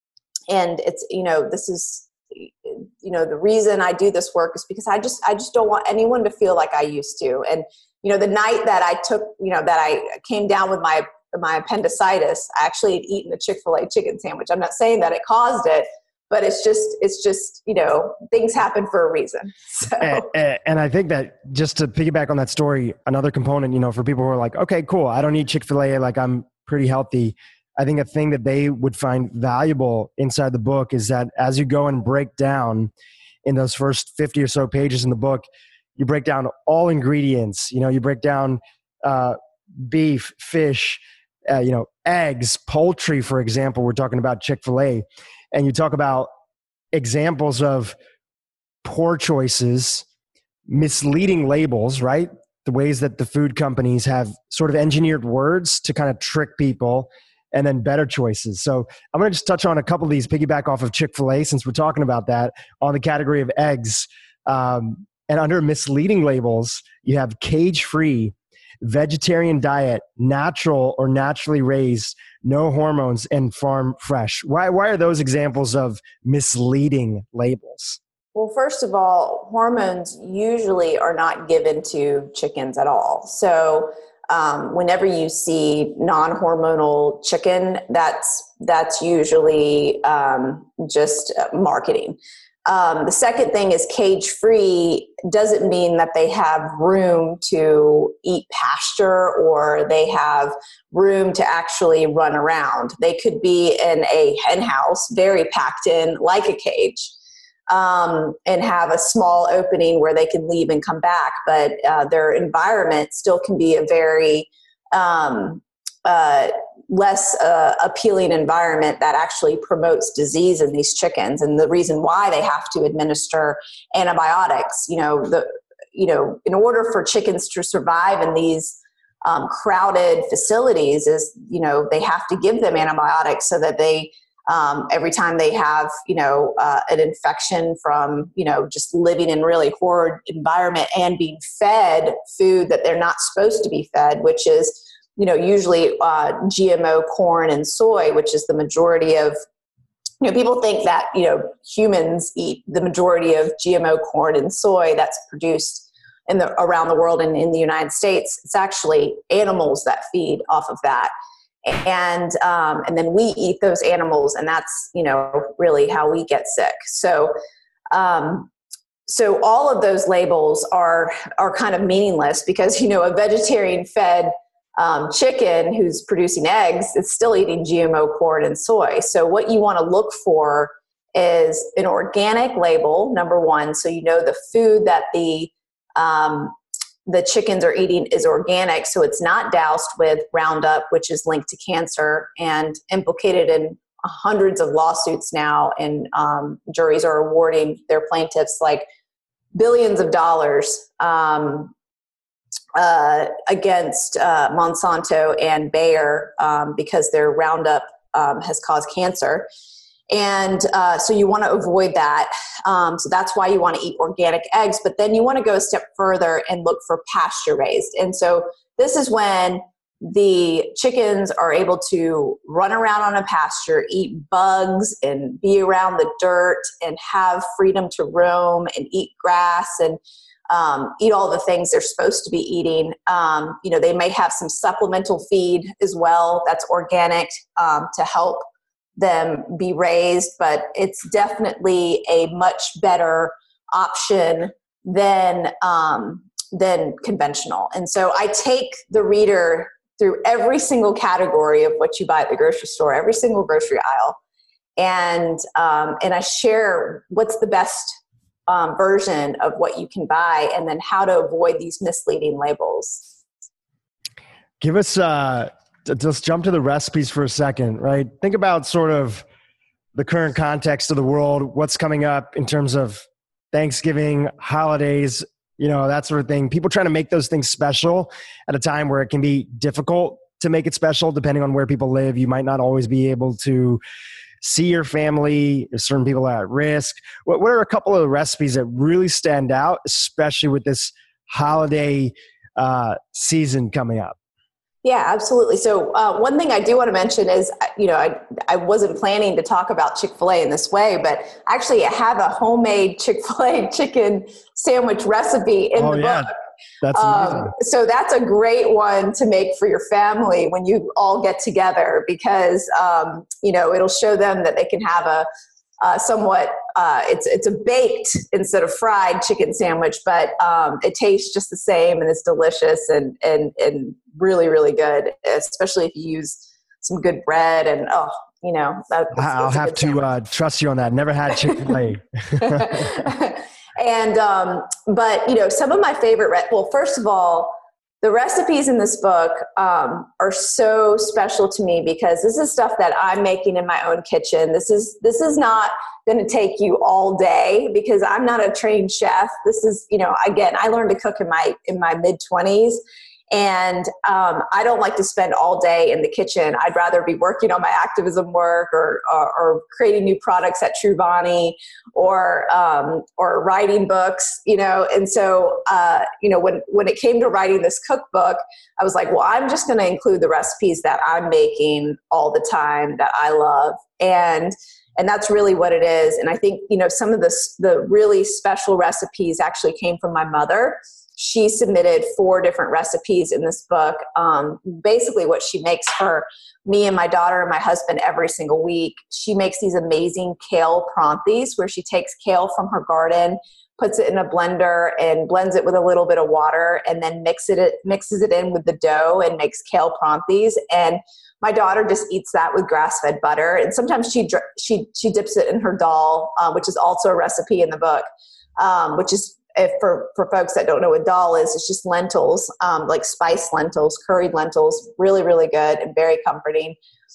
and it's, you know, this is, you know, the reason I do this work is because I just, I just don't want anyone to feel like I used to. And, you know, the night that I took, you know, that I came down with my, my appendicitis, I actually had eaten a Chick-fil-A chicken sandwich. I'm not saying that it caused it, but it's just, it's just, you know, things happen for a reason. So. And, and I think that, just to piggyback on that story, another component, you know, for people who are like, okay, cool, I don't eat Chick-fil-A, like I'm pretty healthy. I think a thing that they would find valuable inside the book is that as you go and break down in those first fifty or so pages in the book, you break down all ingredients, you know, you break down uh, beef, fish, uh, you know, eggs, poultry, for example. We're talking about Chick-fil-A. And you talk about examples of poor choices, misleading labels, right? The ways that the food companies have sort of engineered words to kind of trick people, and then better choices. So I'm going to just touch on a couple of these, piggyback off of Chick-fil-A, since we're talking about that, on the category of eggs. Um, and under misleading labels, you have cage-free, vegetarian diet, natural or naturally raised, no hormones, and farm fresh. Why, why are those examples of misleading labels? Well, first of all, hormones usually are not given to chickens at all. So um, whenever you see non-hormonal chicken, that's that's usually um, just marketing. Um, the second thing is cage-free doesn't mean that they have room to eat pasture or they have room to actually run around. They could be in a hen house, very packed in like a cage, um, and have a small opening where they can leave and come back. But uh, their environment still can be a very um, uh, less uh, appealing environment that actually promotes disease in these chickens. And the reason why they have to administer antibiotics, you know, the, you know, in order for chickens to survive in these um, crowded facilities is, you know, they have to give them antibiotics so that they, um, every time they have, you know, uh, an infection from, you know, just living in really horrid environment and being fed food that they're not supposed to be fed, which is, you know, usually uh, G M O corn and soy, which is the majority of, you know, people think that, you know, humans eat the majority of G M O corn and soy that's produced in the around the world and in the United States. It's actually animals that feed off of that. And um, and then we eat those animals, and that's, you know, really how we get sick. So um, so all of those labels are are kind of meaningless because, you know, a vegetarian fed Um, chicken who's producing eggs is still eating G M O corn and soy. So what you want to look for is an organic label, number one, so you know the food that the um, the chickens are eating is organic, so it's not doused with Roundup, which is linked to cancer and implicated in hundreds of lawsuits now, and um, juries are awarding their plaintiffs like billions of dollars um, Uh, against uh, Monsanto and Bayer um, because their Roundup um, has caused cancer. And uh, so you want to avoid that. Um, so that's why you want to eat organic eggs. But then you want to go a step further and look for pasture raised. And so this is when the chickens are able to run around on a pasture, eat bugs and be around the dirt and have freedom to roam and eat grass. And um, eat all the things they're supposed to be eating. Um, you know, they may have some supplemental feed as well that's organic um, to help them be raised, but it's definitely a much better option than um, than conventional. And so I take the reader through every single category of what you buy at the grocery store, every single grocery aisle, and um, and I share what's the best um, version of what you can buy, and then how to avoid these misleading labels. Give us, uh, just jump to the recipes for a second, right? Think about sort of the current context of the world, what's coming up in terms of Thanksgiving, holidays, you know, that sort of thing. People trying to make those things special at a time where it can be difficult to make it special, depending on where people live. You might not always be able to see your family. There's certain people at risk. What, what are a couple of the recipes that really stand out, especially with this holiday uh, season coming up? Yeah, absolutely. So uh, one thing I do want to mention is, you know, I, I wasn't planning to talk about Chick-fil-A in this way, but actually I have a homemade Chick-fil-A chicken sandwich recipe in oh, the yeah. book. That's amazing. Um, so that's a great one to make for your family when you all get together, because, um, you know, it'll show them that they can have a uh, somewhat, uh, it's it's a baked instead of fried chicken sandwich, but um, it tastes just the same, and it's delicious and, and, and really, really good, especially if you use some good bread and, oh, you know. That, that's, I'll that's have to uh, trust you on that. Never had Chick-fil-A. And, um, but, you know, some of my favorite, re- well, first of all, the recipes in this book um, are so special to me, because this is stuff that I'm making in my own kitchen. This is, this is not going to take you all day, because I'm not a trained chef. This is, you know, again, I learned to cook in my, in my mid twenties. And um, I don't like to spend all day in the kitchen. I'd rather be working on my activism work, or, or, or creating new products at Truvani, or um, or writing books, you know. And so, uh, you know, when, when it came to writing this cookbook, I was like, well, I'm just going to include the recipes that I'm making all the time that I love. And And that's really what it is. And I think, you know, some of the, the really special recipes actually came from my mother. She submitted four different recipes in this book. Um, basically what she makes for me and my daughter and my husband every single week. She makes these amazing kale prompies, where she takes kale from her garden, puts it in a blender and blends it with a little bit of water, and then mix it, mixes it in with the dough and makes kale prompies. And my daughter just eats that with grass-fed butter. And sometimes she she she dips it in her dal, uh, which is also a recipe in the book, um, which is, if for, for folks that don't know what dal is, it's just lentils, um, like spiced lentils, curried lentils, really, really good and very comforting.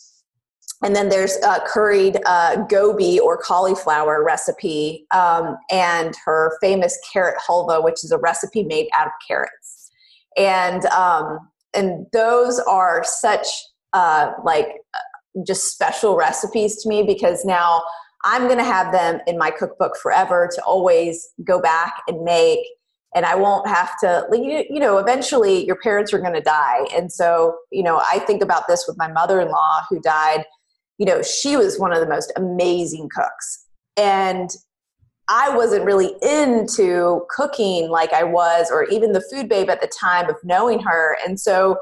And then there's a curried uh, gobi or cauliflower recipe, um, and her famous carrot halva, which is a recipe made out of carrots. And um, and those are such uh, like just special recipes to me, because now I'm going to have them in my cookbook forever to always go back and make. And I won't have to, you know, eventually your parents are going to die. And so, you know, I think about this with my mother-in-law who died. You know, she was one of the most amazing cooks. And I wasn't really into cooking like I was, or even the food babe at the time of knowing her. And so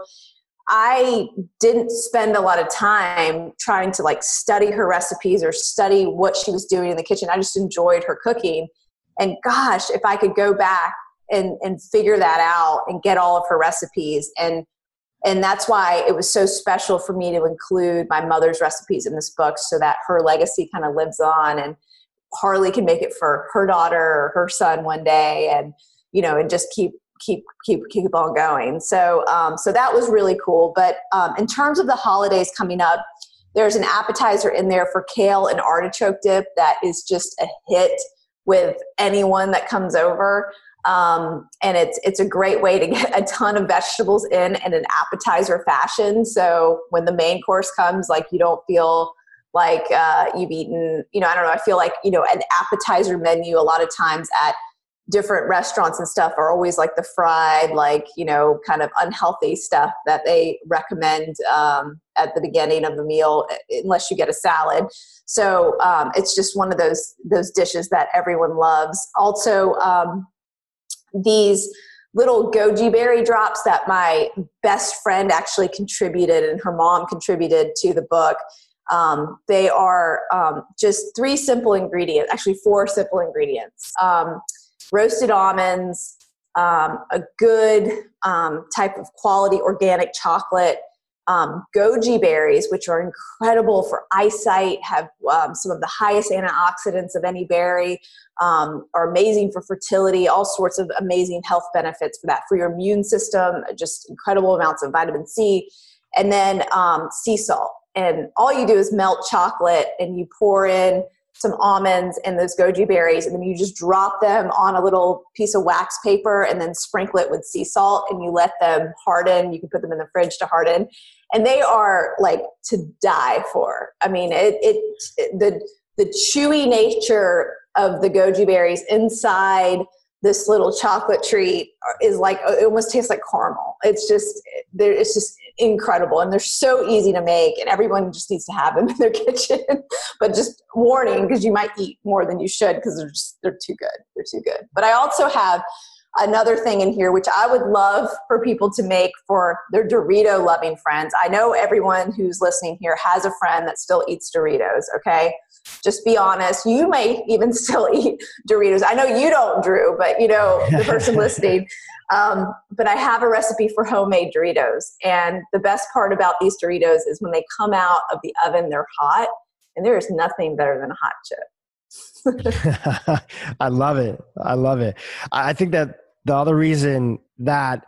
I didn't spend a lot of time trying to like study her recipes or study what she was doing in the kitchen. I just enjoyed her cooking. And gosh, if I could go back and, and figure that out and get all of her recipes. And, and that's why it was so special for me to include my mother's recipes in this book, so that her legacy kind of lives on, and Harley can make it for her daughter or her son one day, and, you know, and just keep, keep, keep, keep on going. So, um, so that was really cool. But, um, in terms of the holidays coming up, there's an appetizer in there for kale and artichoke dip that is just a hit with anyone that comes over. Um, and it's, it's a great way to get a ton of vegetables in, in an appetizer fashion. So when the main course comes, like, you don't feel like, uh, you've eaten, you know, I don't know. I feel like, you know, an appetizer menu a lot of times at different restaurants and stuff are always like the fried, like, you know, kind of unhealthy stuff that they recommend um, at the beginning of the meal, unless you get a salad. So um, it's just one of those those dishes that everyone loves. Also, um, these little goji berry drops that my best friend actually contributed and her mom contributed to the book. Um, they are um, just three simple ingredients, actually four simple ingredients. Um, roasted almonds, um, a good um, type of quality organic chocolate, um, goji berries, which are incredible for eyesight, have um, some of the highest antioxidants of any berry, um, are amazing for fertility, all sorts of amazing health benefits for that, for your immune system, just incredible amounts of vitamin C, and then um, sea salt. And all you do is melt chocolate and you pour in some almonds and those goji berries, and then you just drop them on a little piece of wax paper and then sprinkle it with sea salt, and you let them harden. You can put them in the fridge to harden, and they are like to die for. I mean, it, it, it the the chewy nature of the goji berries inside this little chocolate treat is like, it almost tastes like caramel. It's just, it's just incredible. And they're so easy to make, and everyone just needs to have them in their kitchen. But just warning, because you might eat more than you should, because they're just, they're too good. They're too good. But I also have another thing in here, which I would love for people to make for their Dorito loving friends. I know everyone who's listening here has a friend that still eats Doritos. Okay. Just be honest. You may even still eat Doritos. I know you don't, Drew, but you know, the person listening. Um, but I have a recipe for homemade Doritos. And the best part about these Doritos is when they come out of the oven, they're hot, and there is nothing better than a hot chip. I love it. I love it. I think that the other reason that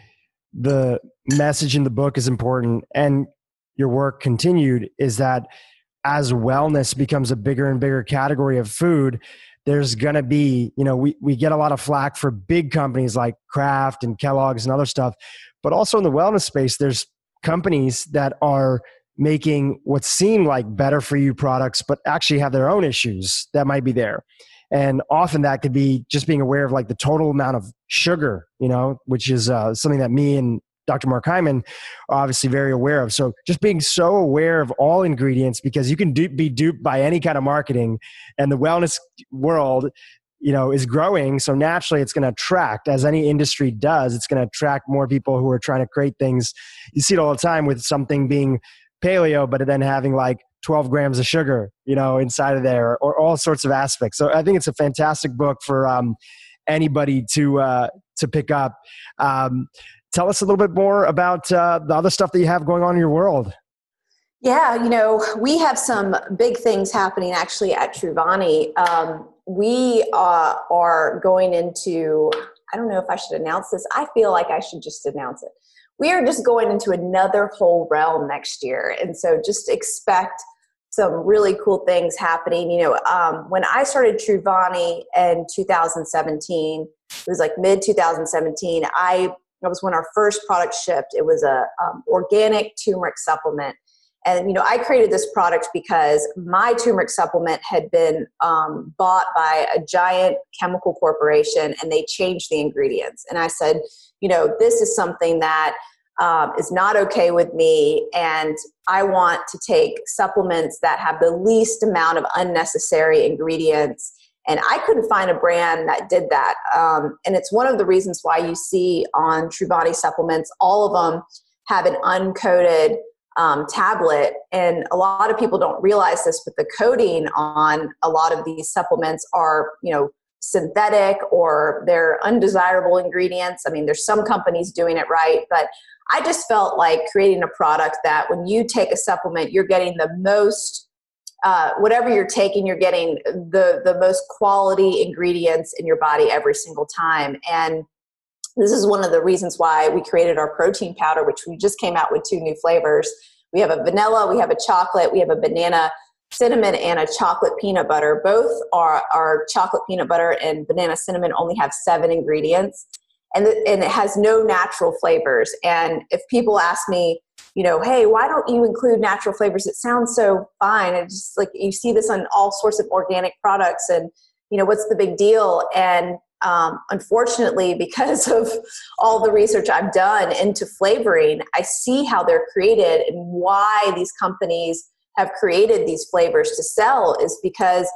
the message in the book is important and your work continued is that as wellness becomes a bigger and bigger category of food, there's going to be, you know, we, we get a lot of flack for big companies like Kraft and Kellogg's and other stuff, but also in the wellness space, there's companies that are making what seem like better for you products, but actually have their own issues that might be there. And often that could be just being aware of like the total amount of sugar, you know, which is uh, something that me and Doctor Mark Hyman are obviously very aware of. So just being so aware of all ingredients, because you can du- be duped by any kind of marketing, and the wellness world, you know, is growing. So naturally it's going to attract, as any industry does, it's going to attract more people who are trying to create things. You see it all the time with something being paleo, but then having like twelve grams of sugar, you know, inside of there, or all sorts of aspects. So I think it's a fantastic book for um, anybody to uh, to pick up. Um, tell us a little bit more about uh, the other stuff that you have going on in your world. Yeah, you know, we have some big things happening actually at Truvani. Um, we uh, are going into, I don't know if I should announce this. I feel like I should just announce it. We are just going into another whole realm next year. And so just expect some really cool things happening. You know, um, when I started Truvani in two thousand seventeen, it was like mid twenty seventeen, I, that was when our first product shipped. It was a um, organic turmeric supplement. And, you know, I created this product because my turmeric supplement had been um, bought by a giant chemical corporation, and they changed the ingredients. And I said, you know, this is something that um, is not okay with me. And I want to take supplements that have the least amount of unnecessary ingredients. And I couldn't find a brand that did that. Um, and it's one of the reasons why you see on Truvani supplements, all of them have an uncoated um, tablet. And a lot of people don't realize this, but the coating on a lot of these supplements are, you know, synthetic, or they're undesirable ingredients. I mean, there's some companies doing it right, but I just felt like creating a product that when you take a supplement, you're getting the most, uh, whatever you're taking, you're getting the, the most quality ingredients in your body every single time. And this is one of the reasons why we created our protein powder, which we just came out with two new flavors. We have a vanilla, we have a chocolate, we have a banana cinnamon, and a chocolate peanut butter. Both are our chocolate peanut butter and banana cinnamon only have seven ingredients, and, th- and it has no natural flavors. And if people ask me, you know, hey, why don't you include natural flavors? It sounds so fine. It's just like you see this on all sorts of organic products, and, you know, what's the big deal? And Um, unfortunately, because of all the research I've done into flavoring, I see how they're created, and why these companies have created these flavors to sell is because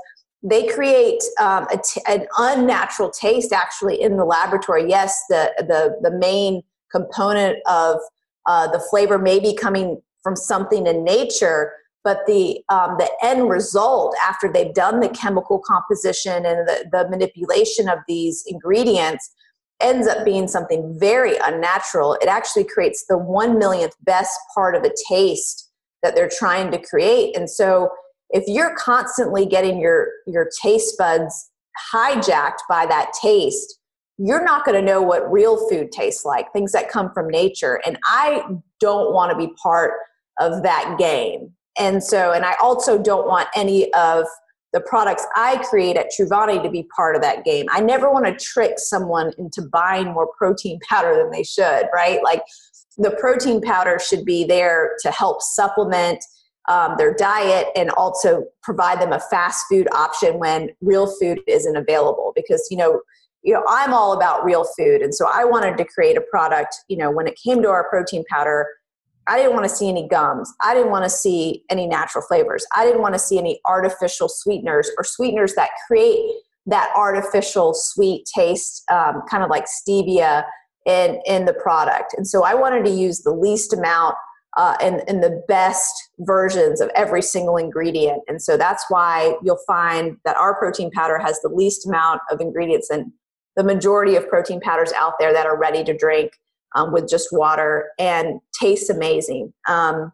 they create um, a t- an unnatural taste actually in the laboratory. Yes, the the the main component of uh, the flavor may be coming from something in nature, but the um, the end result after they've done the chemical composition and the, the manipulation of these ingredients ends up being something very unnatural. It actually creates the one millionth best part of a taste that they're trying to create. And so if you're constantly getting your, your taste buds hijacked by that taste, you're not going to know what real food tastes like, things that come from nature. And I don't want to be part of that game. And so, and I also don't want any of the products I create at Truvani to be part of that game. I never want to trick someone into buying more protein powder than they should, right? Like the protein powder should be there to help supplement um, their diet and also provide them a fast food option when real food isn't available. Because, you know, you know, I'm all about real food. And so I wanted to create a product, you know, when it came to our protein powder, I didn't want to see any gums. I didn't want to see any natural flavors. I didn't want to see any artificial sweeteners or sweeteners that create that artificial sweet taste, um, kind of like stevia in, in the product. And so I wanted to use the least amount uh, and, and the best versions of every single ingredient. And so that's why you'll find that our protein powder has the least amount of ingredients and the majority of protein powders out there that are ready to drink Um, with just water and tastes amazing. Um,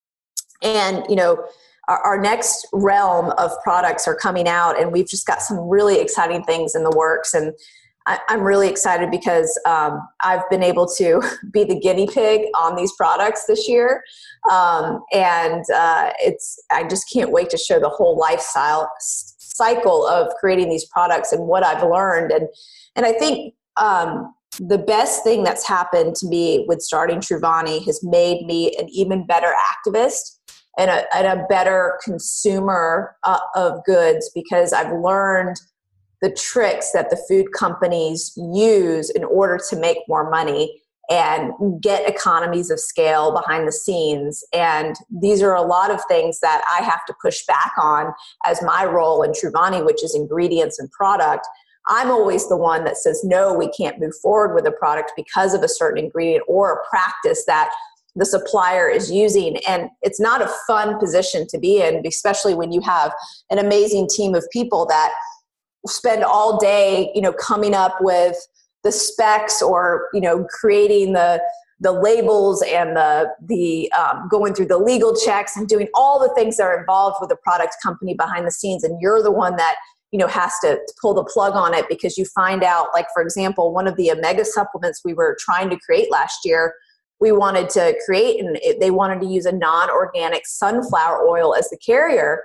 and, you know, our, our next realm of products are coming out, and we've just got some really exciting things in the works. And I, I'm really excited because um, I've been able to be the guinea pig on these products this year. Um, and uh, it's, I just can't wait to show the whole lifestyle cycle of creating these products and what I've learned. And, and I think, um, the best thing that's happened to me with starting Truvani has made me an even better activist and a, and a better consumer uh, of goods, because I've learned the tricks that the food companies use in order to make more money and get economies of scale behind the scenes. And these are a lot of things that I have to push back on as my role in Truvani, which is ingredients and product. I'm always the one that says, no, we can't move forward with a product because of a certain ingredient or a practice that the supplier is using. And it's not a fun position to be in, especially when you have an amazing team of people that spend all day, you know, coming up with the specs or, you know, creating the the labels and the the um, going through the legal checks and doing all the things that are involved with the product company behind the scenes. And you're the one that, you know, has to pull the plug on it because you find out, like, for example, one of the omega supplements we were trying to create last year, we wanted to create, and it, they wanted to use a non-organic sunflower oil as the carrier.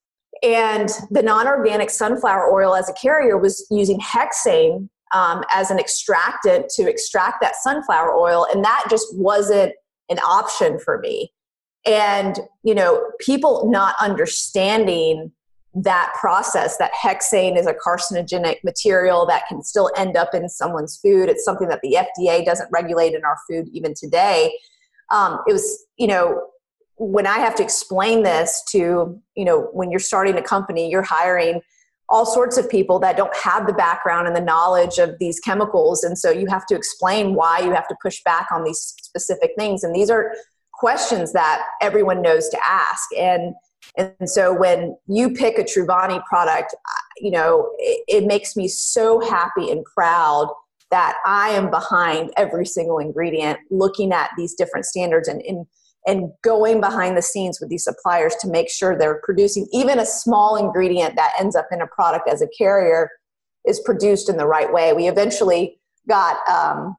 And the non-organic sunflower oil as a carrier was using hexane um, as an extractant to extract that sunflower oil. And that just wasn't an option for me. And, you know, people not understanding that process, that hexane is a carcinogenic material that can still end up in someone's food. It's something that the F D A doesn't regulate in our food even today. Um, it was, you know, when I have to explain this to, you know, when you're starting a company, you're hiring all sorts of people that don't have the background and the knowledge of these chemicals. And so you have to explain why you have to push back on these specific things. And these are questions that everyone knows to ask. And And so when you pick a Truvani product, you know, it, it makes me so happy and proud that I am behind every single ingredient, looking at these different standards and, and, and going behind the scenes with these suppliers to make sure they're producing even a small ingredient that ends up in a product as a carrier is produced in the right way. We eventually got um,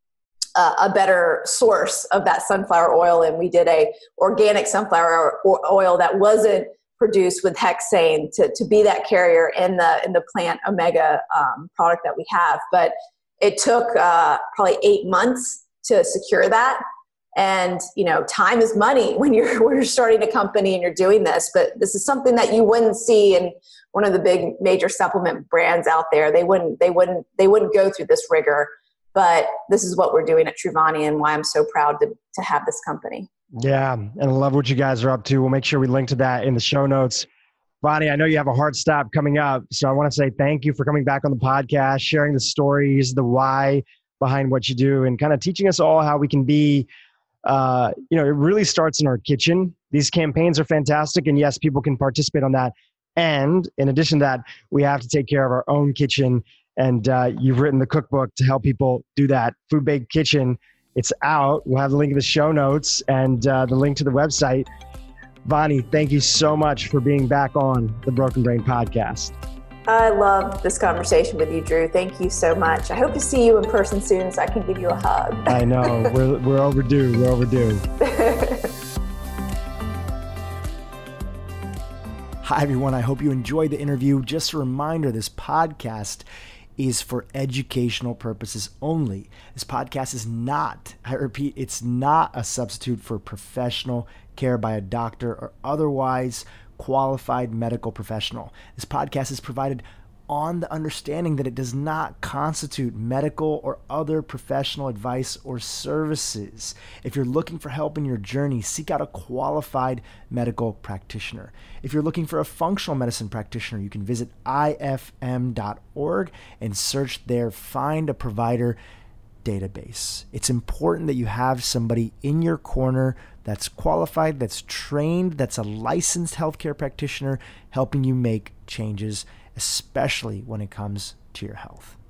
a better source of that sunflower oil, and we did a organic sunflower oil that wasn't produced with hexane to, to be that carrier in the in the plant omega um, product that we have. But it took uh, probably eight months to secure that. And you know, time is money when you're when you're starting a company and you're doing this. But this is something that you wouldn't see in one of the big major supplement brands out there. They wouldn't they wouldn't they wouldn't go through this rigor. But this is what we're doing at Truvani and why I'm so proud to, to have this company. Yeah, and I love what you guys are up to. We'll make sure we link to that in the show notes. Bonnie, I know you have a hard stop coming up, so I want to say thank you for coming back on the podcast, sharing the stories, the why behind what you do, and kind of teaching us all how we can be, uh, you know, it really starts in our kitchen. These campaigns are fantastic, and yes, people can participate on that. And in addition to that, we have to take care of our own kitchen, and uh, you've written the cookbook to help people do that. Food Babe Kitchen, it's out. We'll have the link in the show notes and uh, the link to the website. Bonnie, thank you so much for being back on the Broken Brain podcast. I love this conversation with you, Drew. Thank you so much. I hope to see you in person soon so I can give you a hug. I know. We're, we're overdue. We're overdue. Hi, everyone. I hope you enjoyed the interview. Just a reminder, this podcast is for educational purposes only. This podcast is not, I repeat, it's not a substitute for professional care by a doctor or otherwise qualified medical professional. This podcast is provided on the understanding that it does not constitute medical or other professional advice or services. If you're looking for help in your journey, seek out a qualified medical practitioner. If you're looking for a functional medicine practitioner, you can visit I F M dot org and search their Find a Provider database. It's important that you have somebody in your corner that's qualified, that's trained, that's a licensed healthcare practitioner helping you make changes, especially when it comes to your health.